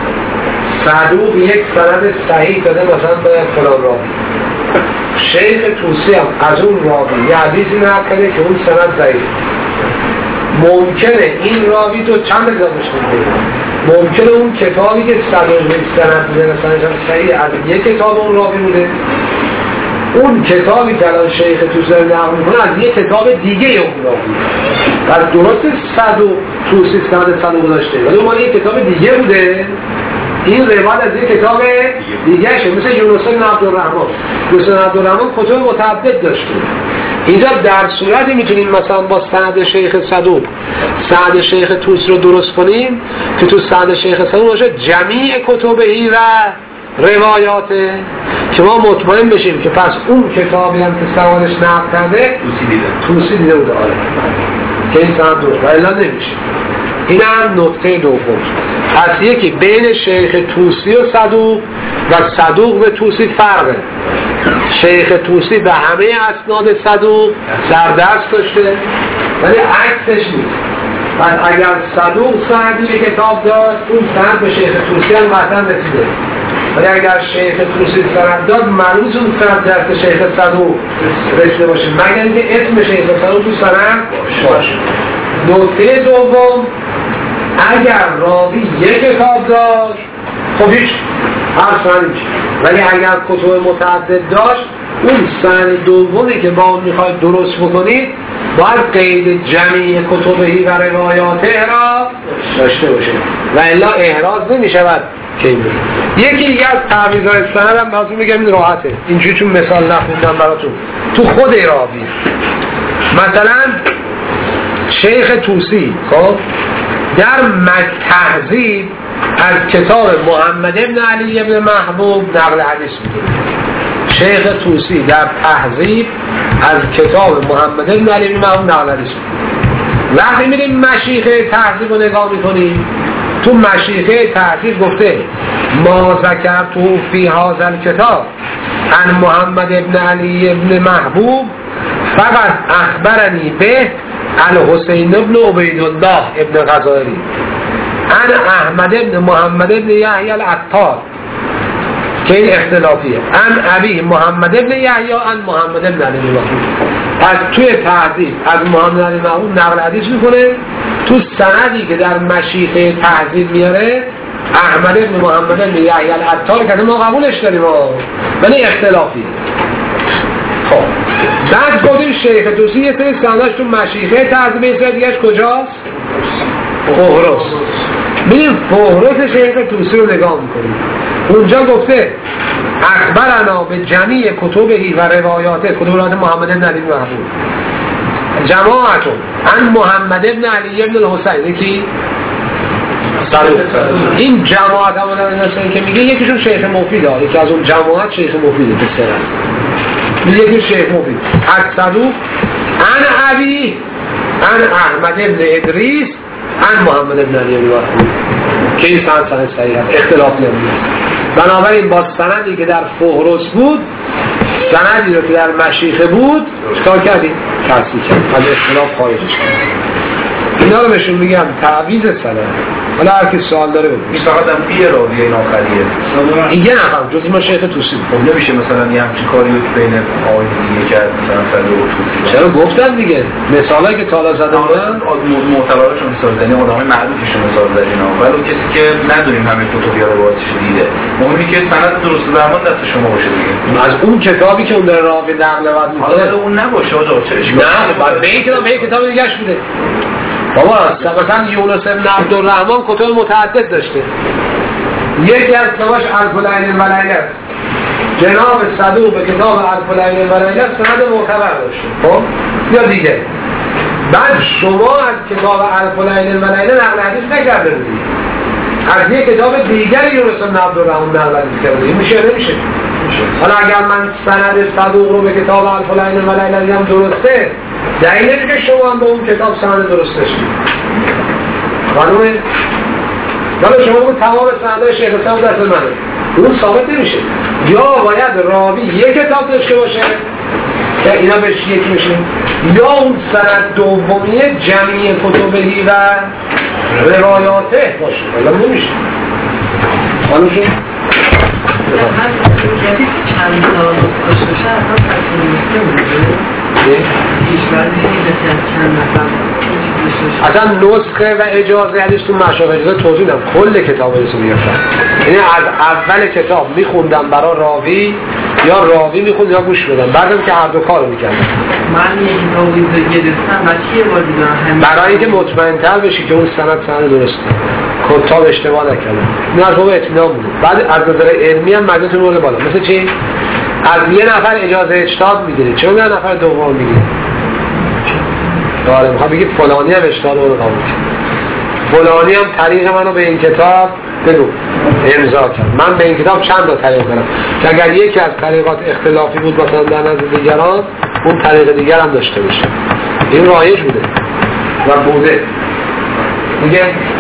صدوق یک سند صحیح داده مثلا به فلان راوی، شیخ طوسی هم از اون راوی یه حدیثی نقل کرده که اون سند ضعیف. ممکنه این راوی تو چند کتابش بوده، ممکنه اون کتابی که صدوق سند بوده مثلا صحیح از یک کتاب اون راوی بوده، اون کتابی که الان شیخ طوسی نقل میکنه از یک کتاب دیگه اون راوی. پس درست صدوق طوسی سند صدوق داشته ولی اون یک کتاب دیگه بوده، این روایت از یک کتاب دیگه شه، مثل یونس بن عبدالرحمن. یونس بن عبدالرحمن کتب متعدد داشته. اینجا در صورتی میتونیم مثلا با سند شیخ صدوق سند شیخ طوسی رو درست کنیم که تو سند شیخ صدوق باشه جمیع کتبهی و روایاته که ما مطمئن بشیم که پس اون کتابی هم که سوالش نقل کرده طوسی دیده بوده. آره که این سند درست ولی نمیشه. این هم نکته دوم. پس یکی بین شیخ طوسی و صدوق و صدوق به طوسی فرقه. شیخ طوسی به همه اسناد صدوق در دست داشته ولی عکسش نیست. پس اگر صدوق سندی کتاب داشت اون سند به شیخ طوسی هم قطعا رسیده، ولی اگر شیخ طوسی سند داد معلوم اون سند دست شیخ صدوق رسیده باشه مگر اینکه اسم شیخ صدوق تو سند باشه. نکته دوم، اگر راوی یک کتاب داشت خب هیچ هر سندی، ولی اگر کتب متعدد داشت اون سند دومی که با اون میخواید درست بکنید باید قید جمعی کتبهی و روایاته را داشته باشه و الا احراز نمیشود. یکی از تعویض‌های سند هم براتون میگم این راحته، اینجوری چون مثال نخوندم براتون تو خود راوی. مثلا شیخ طوسی خب در تهذیب از کتاب محمد بن علی بن محبوب نقل حدیث میکنه. شیخ طوسی در تهذیب از کتاب محمد بن علی بن محبوب نقل حدیث میکنه. وقتی میریم مشیخه تهذیب رو نگاه میکنیم تو مشیخه تهذیب گفته ما ذکرته فی هذا الکتاب عن محمد بن علی بن محبوب فقط اخبرنی به الحسین بن عبیدالله ابن غزالی عن احمد بن محمد بن یحیی العطار که این اختلافیه، عن ابی محمد بن یحیی عن محمد بن علی بن محبوب. پس توی تهذیب از محمد بن علی بن محبوب نقل حدیث میکنه، تو سندی که در مشیخه تهذیب میاره احمد بن محمد بن یحیی العطار که ما قبولش داریم ولی اختلافیه. خب بعد گفتیم شیخ طوسی یه سری سنداش تو مشیخه تهذیب این سری دیگهش کجاست؟ فهرست. میریم فهرست شیخ طوسی رو نگاه میکنیم، اونجا گفته اخبرنا به جمیع کتبهی و روایاته، کتب روایات محمد بن علی محمود جماعتون عن محمد بن علی بن الحسین کی؟ این جماعت هم که میگه یکیشون شیخ مفیده، یکی از اون جماعت شیخ مفیده به سرد، یکی شیخ مفید صدوق عن ابی عن احمد بن ادریس عن محمد بن علی بن محمود که این سند صحیح است، اختلاف نمیاد. بنابراین با سندی که در فهرست بود، سندی رو که در مشیخه بود چکار کردیم؟ تصحیح کردیم، از اختلاف خارجش کردیم. اینا رو بهشون میگم تعویض سند. حالا هر کی سوال داره بگو. این فقط هم بیه راویه این آخریه. این یه نفر جز ما شیخ توسی. خب نمیشه مثلا یه همچین کاری بین آقای دیگه کرد مثلا صدوق و توسی. چرا گفتم دیگه مثالایی که تالا زده بودن معتبراشون مثال زدن، آدمای معروفشون مثال زدن، ولی کسی که ندونیم همه کتب یا روایتش دیده. مهمی که سند درست درمان دست شما باشه دیگه. از اون کتابی که اون در راوی نقل و میکنه. حالا اون نباشه آقا چه اشکالی؟ نه، بعد به این کتاب دیگه‌اش بوده. بابا مثلا یونس بن عبدالرحمن کتاب متعدد داشته، یکی از کتاباش الف لیل و لیله، جناب صدوق به کتاب الف لیل و لیله سند معتبر داشته. خب یا دیگه بعد شما از کتاب الف لیل و لیله نقل حدیث نکرده بودید، از یک کتاب دیگری یونس بن عبدالرحمن نقل حدیث کرده، این میشه نمیشه؟ حالا اگر من سند صدوق رو به کتاب الف لیل و لیله هم درسته، دلیل که شما هم به اون کتاب سند درست داشتید. معلومه؟ ولی شما بگو تمام سندهای شیخ الاسلام دست منه، اون ثابت نمیشه. یا باید راوی یک کتاب داشته باشه که اینا بهش یکی میشه، یا اون سند دومیه جمعی کتبهی و روایاته باشه، ولی نمیشه. معلوم شد؟ جدید چند تا داشته باشه اصلا تصمیم نسته بوده اصلا نسخه و اجازه حدیث تو مشایخ اجازه توضیح دادم، کل کتاب رو میگفتم، یعنی از اول کتاب میخوندم برای راوی، یا راوی میخوند یا گوش بدم، بعدم که هر دو کارو میکردم. من یه کتابی گرفتم و چیه با دیدم برای اینکه مطمئن‌تر بشی که اون سند درسته، کتاب اشتباه نکردم، این از باب اطمینان بود. بعد از نظر علمی هم مجلسون مورد بالا، مثل چی؟ از یه نفر اجازه اجتهاد میگیره، چون یه نفر دوم میگیره؟ داره میخوام بگید فلانی هم اجتهاد رو قبول کرد، فلانی هم طریق منو به این کتاب بگو امضا کرد. من به این کتاب چند تا طریق دارم که اگر یکی از طریقات اختلافی بود مثلا در نظر دیگران، اون طریق دیگر هم داشته باشه. این رایج بوده و بوده دیگه.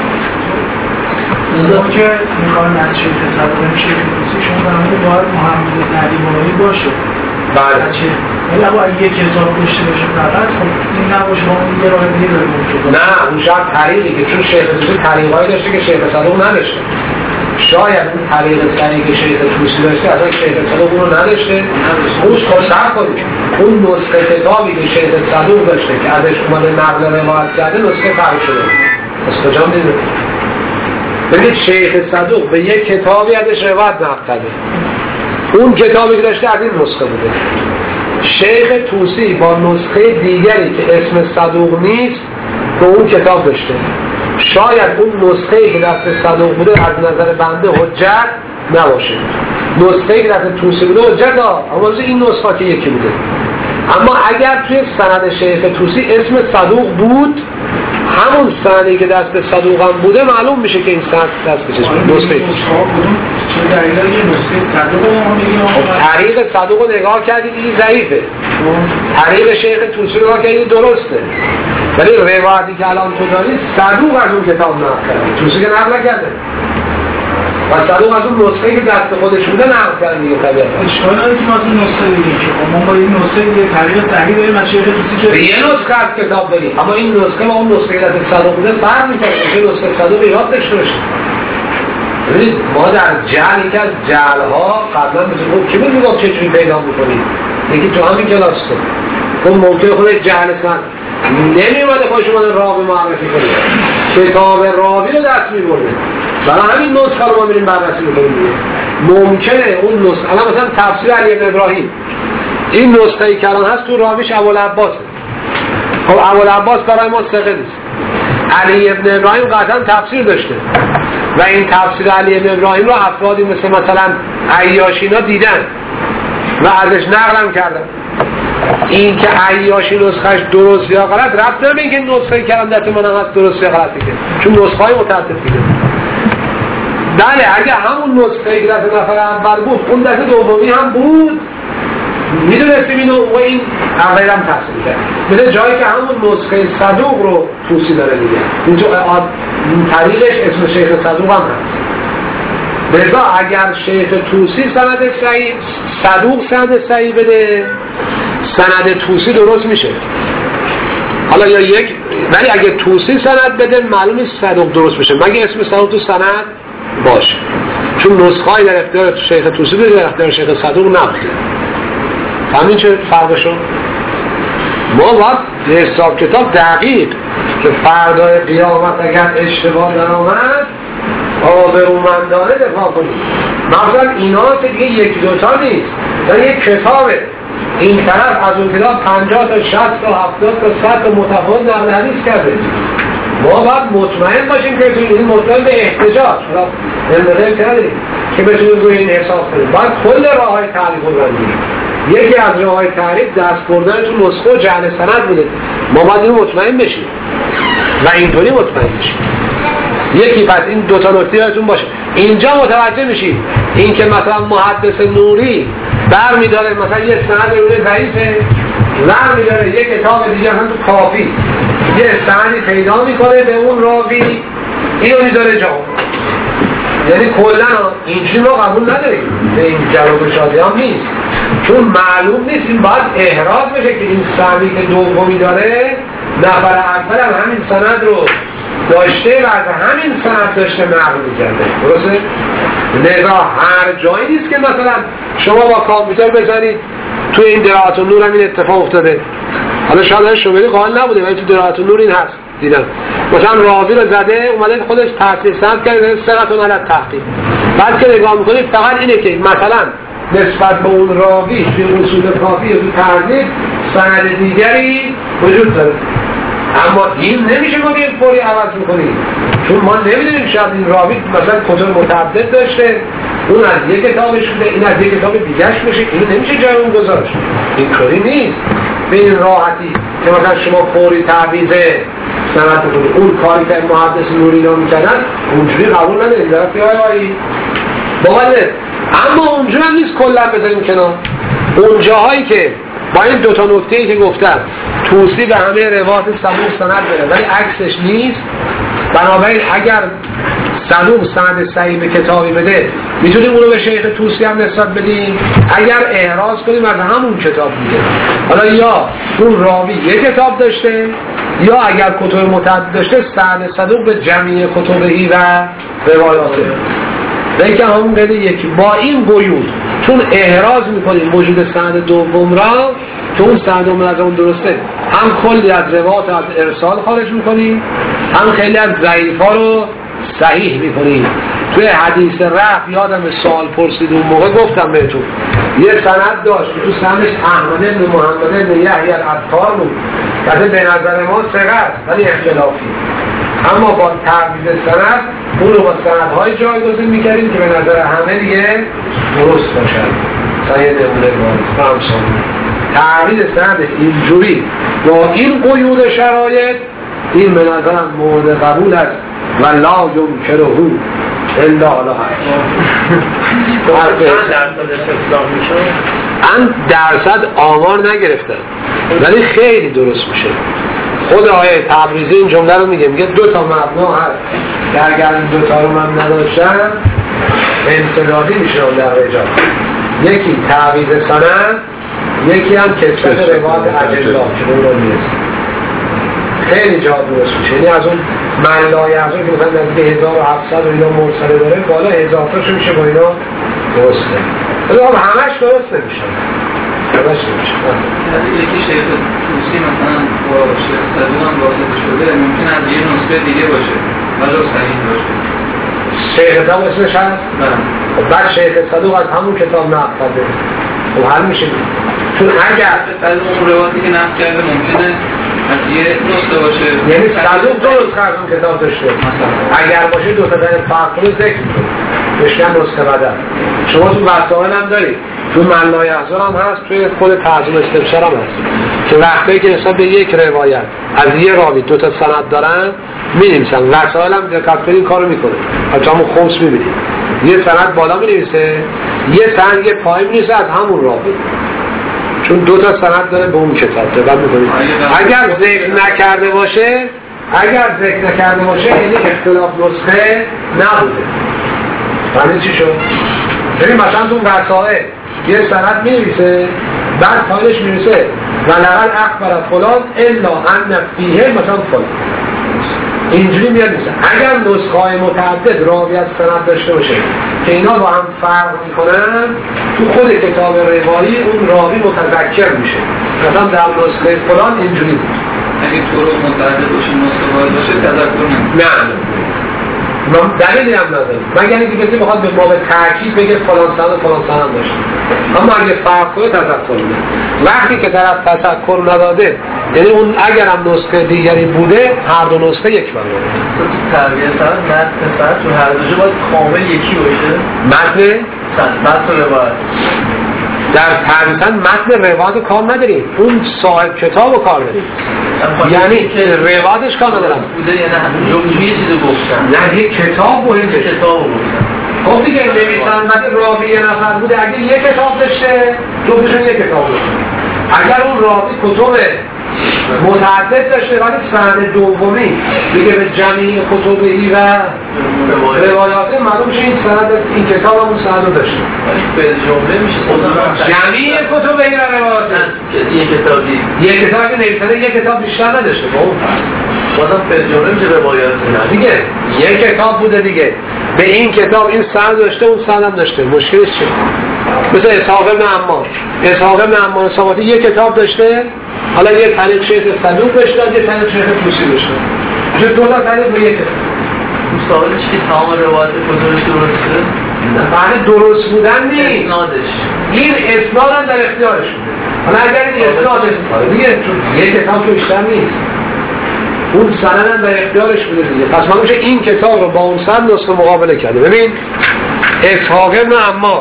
اون که میخوایم از شیخ صدوق شیخ توسی شما فرمودید باید محمد بن علی مولایی باشه. بله. ولی باید یک کتاب داشته باشه فقط، خب این نباشه ما اون یه راه دیگه داریم اون. نه، اون شاید طریقی که چون شیخ توسی طریقایی داشته که شیخ صدوق نداشته. شاید اون طریق سری که شیخ توسی داشته اصلا شیخ صدوق اون رو نداشته. اونش خواستر کنید اون نسخه کتابی که شیخ صدوق داشته که ازش اومده نقل روایت کرده نسخه فرق شده. از کجا میدونید؟ ببینید شیخ صدوق به یک کتابی ازش روایت نقل کرده، اون کتابی که داشته از این نسخه بوده. شیخ توسی با نسخه دیگری که اسم صدوق نیست به اون کتاب داشته، شاید اون نسخه‌ای که دست صدوق بوده از نظر بنده حجت نباشه، نسخه‌ای که دست توسی بوده حجت اما این نسخه که یکی بوده. اما اگر توی سند شیخ توسی اسم صدوق بود، همون سندی که دست صدوق هم بوده معلوم میشه که این سند دست چیز بوده، نسخه طریق صدوق رو نگاه کردید این ضعیفه، طریق شیخ توسی رو نگاه کردید درسته، ولی روایتی که الان تو دارید صدوق از اون کتاب نقل کرده، توسی که نقل نکرده و صدوق از اون نسخه‌ای که دست خودش بوده نقل کرده دیگه. طبیعتا اشکال نداره که ما از اون نسخه دیگه که ما با این نسخه دیگه طریق صحیح داریم از شیخ توسی که یه نسخه از کتاب داریم، اما این نسخه با اون نسخه که دست صدوق بوده فرق می‌کنه، که نسخه صدوق ایراد داشته باشه. ببینید ما در جهل یکی از جهل‌ها قبلا بزرگ کی بود میگفت چجوری پیدا می‌کنید؟ یکی تو همین کلاس بود. اون ممکنه خودش جهل سن نمی‌اومده خودش رو راوی معرفی کنه، کتاب راوی رو دست می‌برده. برای همین نسخه رو ما می‌ریم بررسی می‌کنیم. ممکنه اون نسخه الان مثلا تفسیر علی بن ابراهیم، این نسخه‌ای که الان هست تو راویش ابوالعباسه. خب ابوالعباس برای ما ثقه نیست. علی ابن ابراهیم قطعا تفسیر داشته، و این تفسیر علی بن ابراهیم رو افرادی مثلا عیاشینا دیدن و ازش نقلم کردن. این که عیاشی نسخهش درست یا غلط ربط نداره این که نسخه کردن دست من هم هست درست یا غلطی که چون نسخه های متعدد دیگه. بله اگه همون نسخه که دست نفر اول بود اون دست دومی هم بود میدونستیم اینو و این اولی هم تفسیر کرد. مثل جایی که همون نسخه صدوق رو توسی داره دیگه اینجا طریقش اسم شیخ صدوق هم هست. لذا اگر شیخ توسی سند صحیح صدوق سند صحیح بده سند توسی درست میشه. حالا یا یک ولی اگه توسی سند بده معلومه صدوق درست میشه مگه اسم صدوق تو سند باشه چون نسخه‌ای در اختیار شیخ توسی بوده در اختیار شیخ صدوق نبوده. همین چه فرقشون؟ ما باید حساب کتاب دقیق که فردای قیامت اگر اشتباه در آمد آبرومندانه دفاع کنید. مثلا اینا که دیگه یکی دوتا نیست در یک کتابه این طرف از اون کتاب 50 تا 60 تا 70 تا 100 تا متفاوت نقل حدیث کرده. ما باید مطمئن باشیم که این مطمئن به احتجاج نمیدونیم که بتونیم روی این حساب کنیم. باید کل راه های تعریف رو بندیم. یکی از راه های تعریف دست بردن تو نسخه و جعل سند بوده. ما باید این مطمئن بشیم و اینطوری مطمئن بشیم. یکی پس این دوتا نکته یادتون باشه. اینجا متوجه میشید این که مثلا محدث نوری برمی‌داره مثلا یه سند روی ضعیفه برمی‌داره یه کتاب دیگه هم تو کافی یه سندی پیدا میکنه به اون راوی اینو میذاره جا. یعنی کلا اینجوری ما قبول نداریم به این جلو گشادی هم نیست چون معلوم نیست این باید احراز بشه که این سندی که دومی داره نفر اول هم همین سند رو داشته و از همین سند داشته نقل می‌کرده. درسته؟ لذا هر جایی نیست که مثلا شما با کامپیوتر بزنید توی این درعات النور هم این اتفاق افتاده. حالا شاید شوبری قائل نبوده ولی تو درعات النور این هست دیدم. مثلا راوی رو زده اومده خودش تصحیح سند کرده ثقتون علی التحقیق. بعد که نگاه می‌کنید فقط اینه که مثلا نسبت به اون راوی توی اصول کافی و توی ترتیب سند دیگری وجود داره. اما این نمیشه ما این فوری عوض میکنیم چون ما نمیدونیم شاید این راوی مثلا کتب متعدد داشته اون از یک کتابش بوده این از یک کتاب دیگرش بشه این نمیشه جای اون گذاشت. این کاری نیست به این راحتی که مثلا شما فوری تعویض سند کنید. اون کاری که محدث نوری نا میکردن اونجوری قبول نداریم درستی های آیی باید اما اونجوری هم نیست کلا بذاریم کنار. اون جاهایی که با این دوتا نکته‌ای که گفتم توصیف به همه روایات صدوق سند بره ولی عکسش نیست بنابراین اگر صدوق سند صحیح به کتابی بده میتونیم اونو به شیخ توسی هم نسبت بدیم اگر احراز کنیم از همون کتاب دیگه. حالا یا اون راوی یک کتاب داشته یا اگر کتب متعدد داشته سند صدوق به جمعی کتبهی و روایاته بلکه همون بده یکی با این قیود چون احراز میکنیم وجود سند دوم را که اون سند دوم از اون درسته هم کلی از روایات از ارسال خارج میکنیم هم خیلی از ضعیفا رو صحیح میکنیم. توی حدیث رفع یادم سوال پرسید اون موقع گفتم بهتون یه سند داشت تو سندش احمد بن محمد بن یحیی العطار بود که به نظر ما ثقه است ولی اختلافی اما با تعویض سند اون رو با سندهای جایگزین میکردیم که به نظر همه دیگه درست باشد. صحیح نمونه باز تعویض سند اینجوری با این قیود شرایط این به نظرم مورد قبول است و لا یمکنه الا علی ان درصد آمار نگرفتن ولی خیلی درست میشه. خود آیه تبریزی این جمله رو میگه دو تا مبنا هست که اگر این دو تا رو من نداشتم انسدادی میشه در رجال یکی تعویض سند یکی هم کسرت روایت اجلا که اون رو میرسیم خیلی جا درست میشه. یعنی از اون ملای از اون که مثلا از 1700 و اینا مرسله داره بالا 1000 تاشو میشه با اینا درسته ولی همش درست نمیشه همش نمیشه. یکی شیخ توسی مثلا با شیخ صدوق هم واسطه شده ممکن از یه نسخه دیگه باشه ولی صحیح باشه. شیخ صدوق اسمش هست؟ نه. بعد شیخ صدوق از همون کتاب نقل کرده و حل میشه چون اگر صدوق اون روایتی که نقل کرده ممکنه از یه نسخه باشه، یعنی صدوق دو نسخه از اون کتاب داشته مثلا اگر باشه دو تا در فرق رو ذکر میکنه بشکن نسخه بدن. شما تو وسائل هم دارید، تو ملای احزار هم هست، توی خود تعظیم استبشار هم هست که وقتی که نسبت به یک روایت از یه راوی دو تا سند دارن می‌نویسن. وسائل هم دقت کنید این کارو میکنه، حتی همون خمس می‌بینید یه سند بالا می‌نویسه یه سند یه پایین می‌نویسه از همون راوی، چون دو تا سند داره به اون کتاب. دقت می‌کنید اگر ذکر نکرده باشه یعنی اختلاف نسخه نبوده. یعنی چی شد؟ ببین مثلا تو وسائل یه سند می‌نویسه بعد پایینش می‌نویسه ولقد اخبر فلان الا ان فیه مثلا فلان، اینجوری میاد میشه. اگر نسخه‌های متعدد راوی از سند داشته باشه که اینا با هم فرق میکنن تو خود کتاب روایی اون راوی متذکر میشه، مثلا در نسخه فلان اینجوری بود. اگه طرق متعدد باشه نسخه واحد باشه تذکر نه دلیلی هم نداره، مگر اینکه کسی بخواد به باب تاکید بگه فلان سند داشته، اما اگه فرق کنه تذکر میده. وقتی که طرف تذکر نداده یعنی اون اگر هم نسخه دیگری بوده هر دو نسخه یک معنی داره. تو تربیه سند تو هر دو جا باید کامل یکی باشه. متن روایت در تربیتن متن روایت کار نداریم، اون صاحب کتاب رو کار داریم، یعنی روایتش کار ندارم بوده یا نه یه چیزو گفتن، نه یه کتاب مهمه، کتابو گفتن. خب دیگه نویسنده راوی یه نفر بوده، اگه یه کتاب داشته جفتشون یه کتاب داشته. اگر اون راوی کتب متعدد داشته ولی سند دومی دیگه به جمعی کتبی و روایات معلوم میشه این سند این کتاب هم اون سند داشته. به جمله میشه جمعی کتبی و روایات یه کتابی نویسنده یه کتاب بیشتر نداشته با اون بازم به جمله میشه روایات دیگه یه کتاب بوده دیگه، به این کتاب این سند داشته اون سند هم داشته. مشکلش چیه؟ مثل اسحاق بن عمار صحابتی یه کتاب داشته، حالا یه طریق شیخ صدوق بهش داد یه طریق شیخ طوسی بهش داد، چون دو تا طریق به یک کتاب. مستقلش که تمام روایت کتابش درسته؟ نه درست بودن نیست، اسنادش این اسناد هم در اختیارش بوده. حالا اگر این اسناد دیگه چون یه کتاب که بیشتر نیست اون سند هم در اختیارش بوده دیگه، پس ما میشه این کتاب رو با اون سند نسخه مقابله کرده. ببین اسحاق بن عمار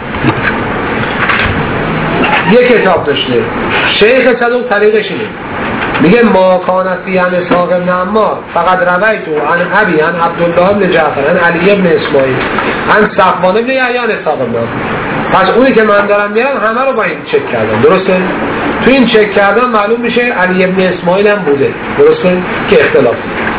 یک کتاب داشته، شیخ صدوق طریقش اینه میگه ما کان فی عن اسحاق بن عمار فقط رویت عن ابی عن عبدالله بن جعفر عن علی بن اسماعیل عن صفوان بن یحیی عن اسحاق بن عمار. پس اونی که من دارم میرم همه رو با این چک کردم، درسته؟ تو این چک کردم معلوم میشه علی بن اسماعیل هم بوده، درسته؟ که اختلاف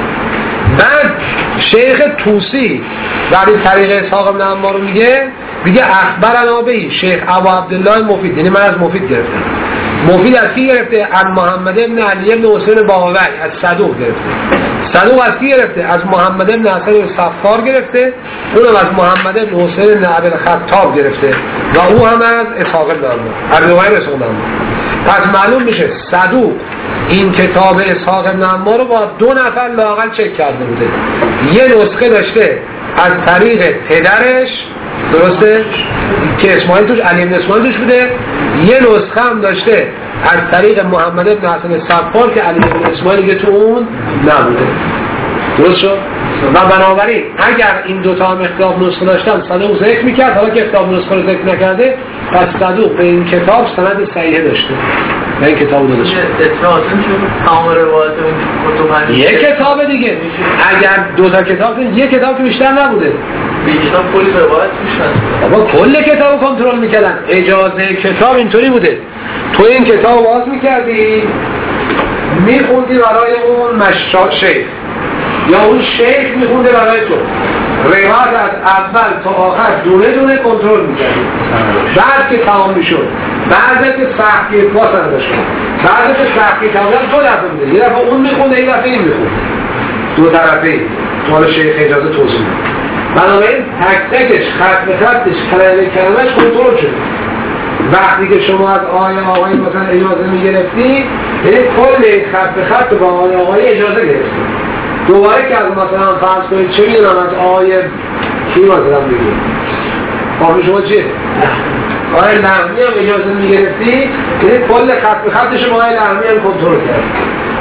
بعد شیخ طوسی بعد طریق اسحاق بن عمار رو میگه اخبرنا به شیخ ابو عبدالله مفید، یعنی من از مفید گرفتم. مفید از کی گرفته؟ از محمد بن علی بن حسین باقوی از صدوق گرفته. صدوق از کی گرفته؟ از محمد بن حسن صفار گرفته، اونم از محمد بن حسین بن عبد الخطاب گرفته و او هم از اسحاق بن عمار از روایت اسحاق بن عمار. پس معلوم میشه صدوق این کتاب اسحاق بن عمار رو با دو نفر لااقل چک کرده بوده. یه نسخه داشته از طریق پدرش، درسته؟ که اسماعیل توش، علی بن اسماعیل توش بوده. یه نسخه هم داشته از طریق محمد بن حسن صفار که علی بن اسماعیل دیگه تو اون نبوده. درست شد؟ و بنابراین اگر این دوتا هم اختلاف نسخه داشتن صدوق ذکر میکرد، حالا که اختلاف نسخه رو ذکر نکرده پس صدوق به این کتاب سند صحیحه داشته و این کتاب رو داشته. اطلاعات میشه تمام روایت کتب یک کتاب دیگه، اگر دوتا کتاب یک کتاب که بیشتر نبوده این کتاب کلی روایت میشن، اما کل کتاب رو کنترل میکردن. اجازه کتاب اینطوری بوده تو این کتاب باز میکردی میخوندی برای اون مشروع شیخ یا اون شیخ میخونده برای تو، روایت از اول تا آخر دونه دونه کنترل میکردی. بعد که تمام میشد بعد که سختی پاس نداشت، بعد که سختی تمام دو دفعه بوده، یه دفعه اون میخونده یه دفعه این میخونده، دو طرفه تو شیخ اجازه توضیح میده. بنابراین تک تکش خط به خطش کلمه کلمهش کنترل شده. وقتی که شما از آقای مثلا اجازه میگرفتی یعنی کل خط به خط با آقای اجازه گرفتی، دوباره که از مثلا فرض کنید چه میدونم از آقای کی مثلا بگید آقای شما چیه؟ آقای لحمی هم اجازه میگرفتی یعنی کل خط به خطش با آقای لحمی هم کنترل کرد.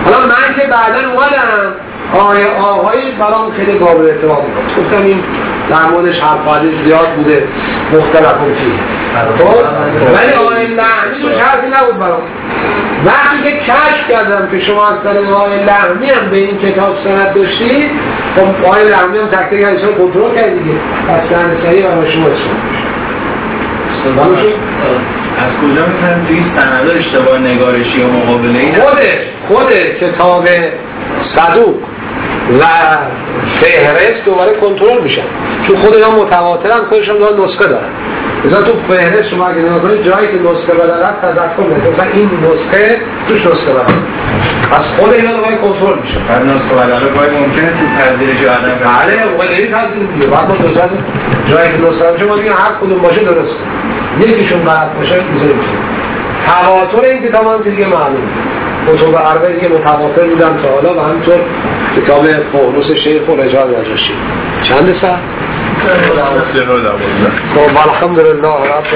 حالا من که بعدا اومدم آقایی برام خیلی قابل اعتماد بود، گفتم این در موردش حرف حدیث زیاد بوده مختلفون فیه، ولی آقای لحمی توش حرفی نبود برام. وقتی که کشف کردم که شما از طریق آقای لحمی هم به این کتاب سند داشتید، خب آقای لحمی هم تک تک حدیثا رو کنترل کرد دیگه، پس سند صحیح برای شما از کجا میفهمیم توی سند اشتباه نگارشی و مقابله ای؟ خود کتاب صدوق و فهرست دوباره کنترل میشن، چون خود اینا متواترن، خودشون دارن نسخه دارن. مثلا تو فهرست شما اگه نگاه کنید جایی که نسخه بدارن تذکر میده، مثلا این نسخه توش نسخه بدارن، پس خود اینا دوباره کنترل میشن. بعد نسخه بدارن گاهی ممکنه تو پذیرش یا عدم بله موقع پذیرش دیگه، بعد ما دوزد جایی که نسخه باشه ما دیگه هر کدوم باشه درسته، یکیشون غلط باشه میذاریم. تواتر این کتاب هم دیگه معلومه، کتب اربعه که متواتر بودن تا حالا، و همینطور کتاب فهرست شیخ و رجال نجاشی. چند ساعت؟ خب الحمدلله رب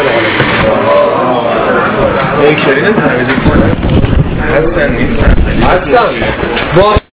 العالمین. این شرین تنویزی کنه هستن نیستن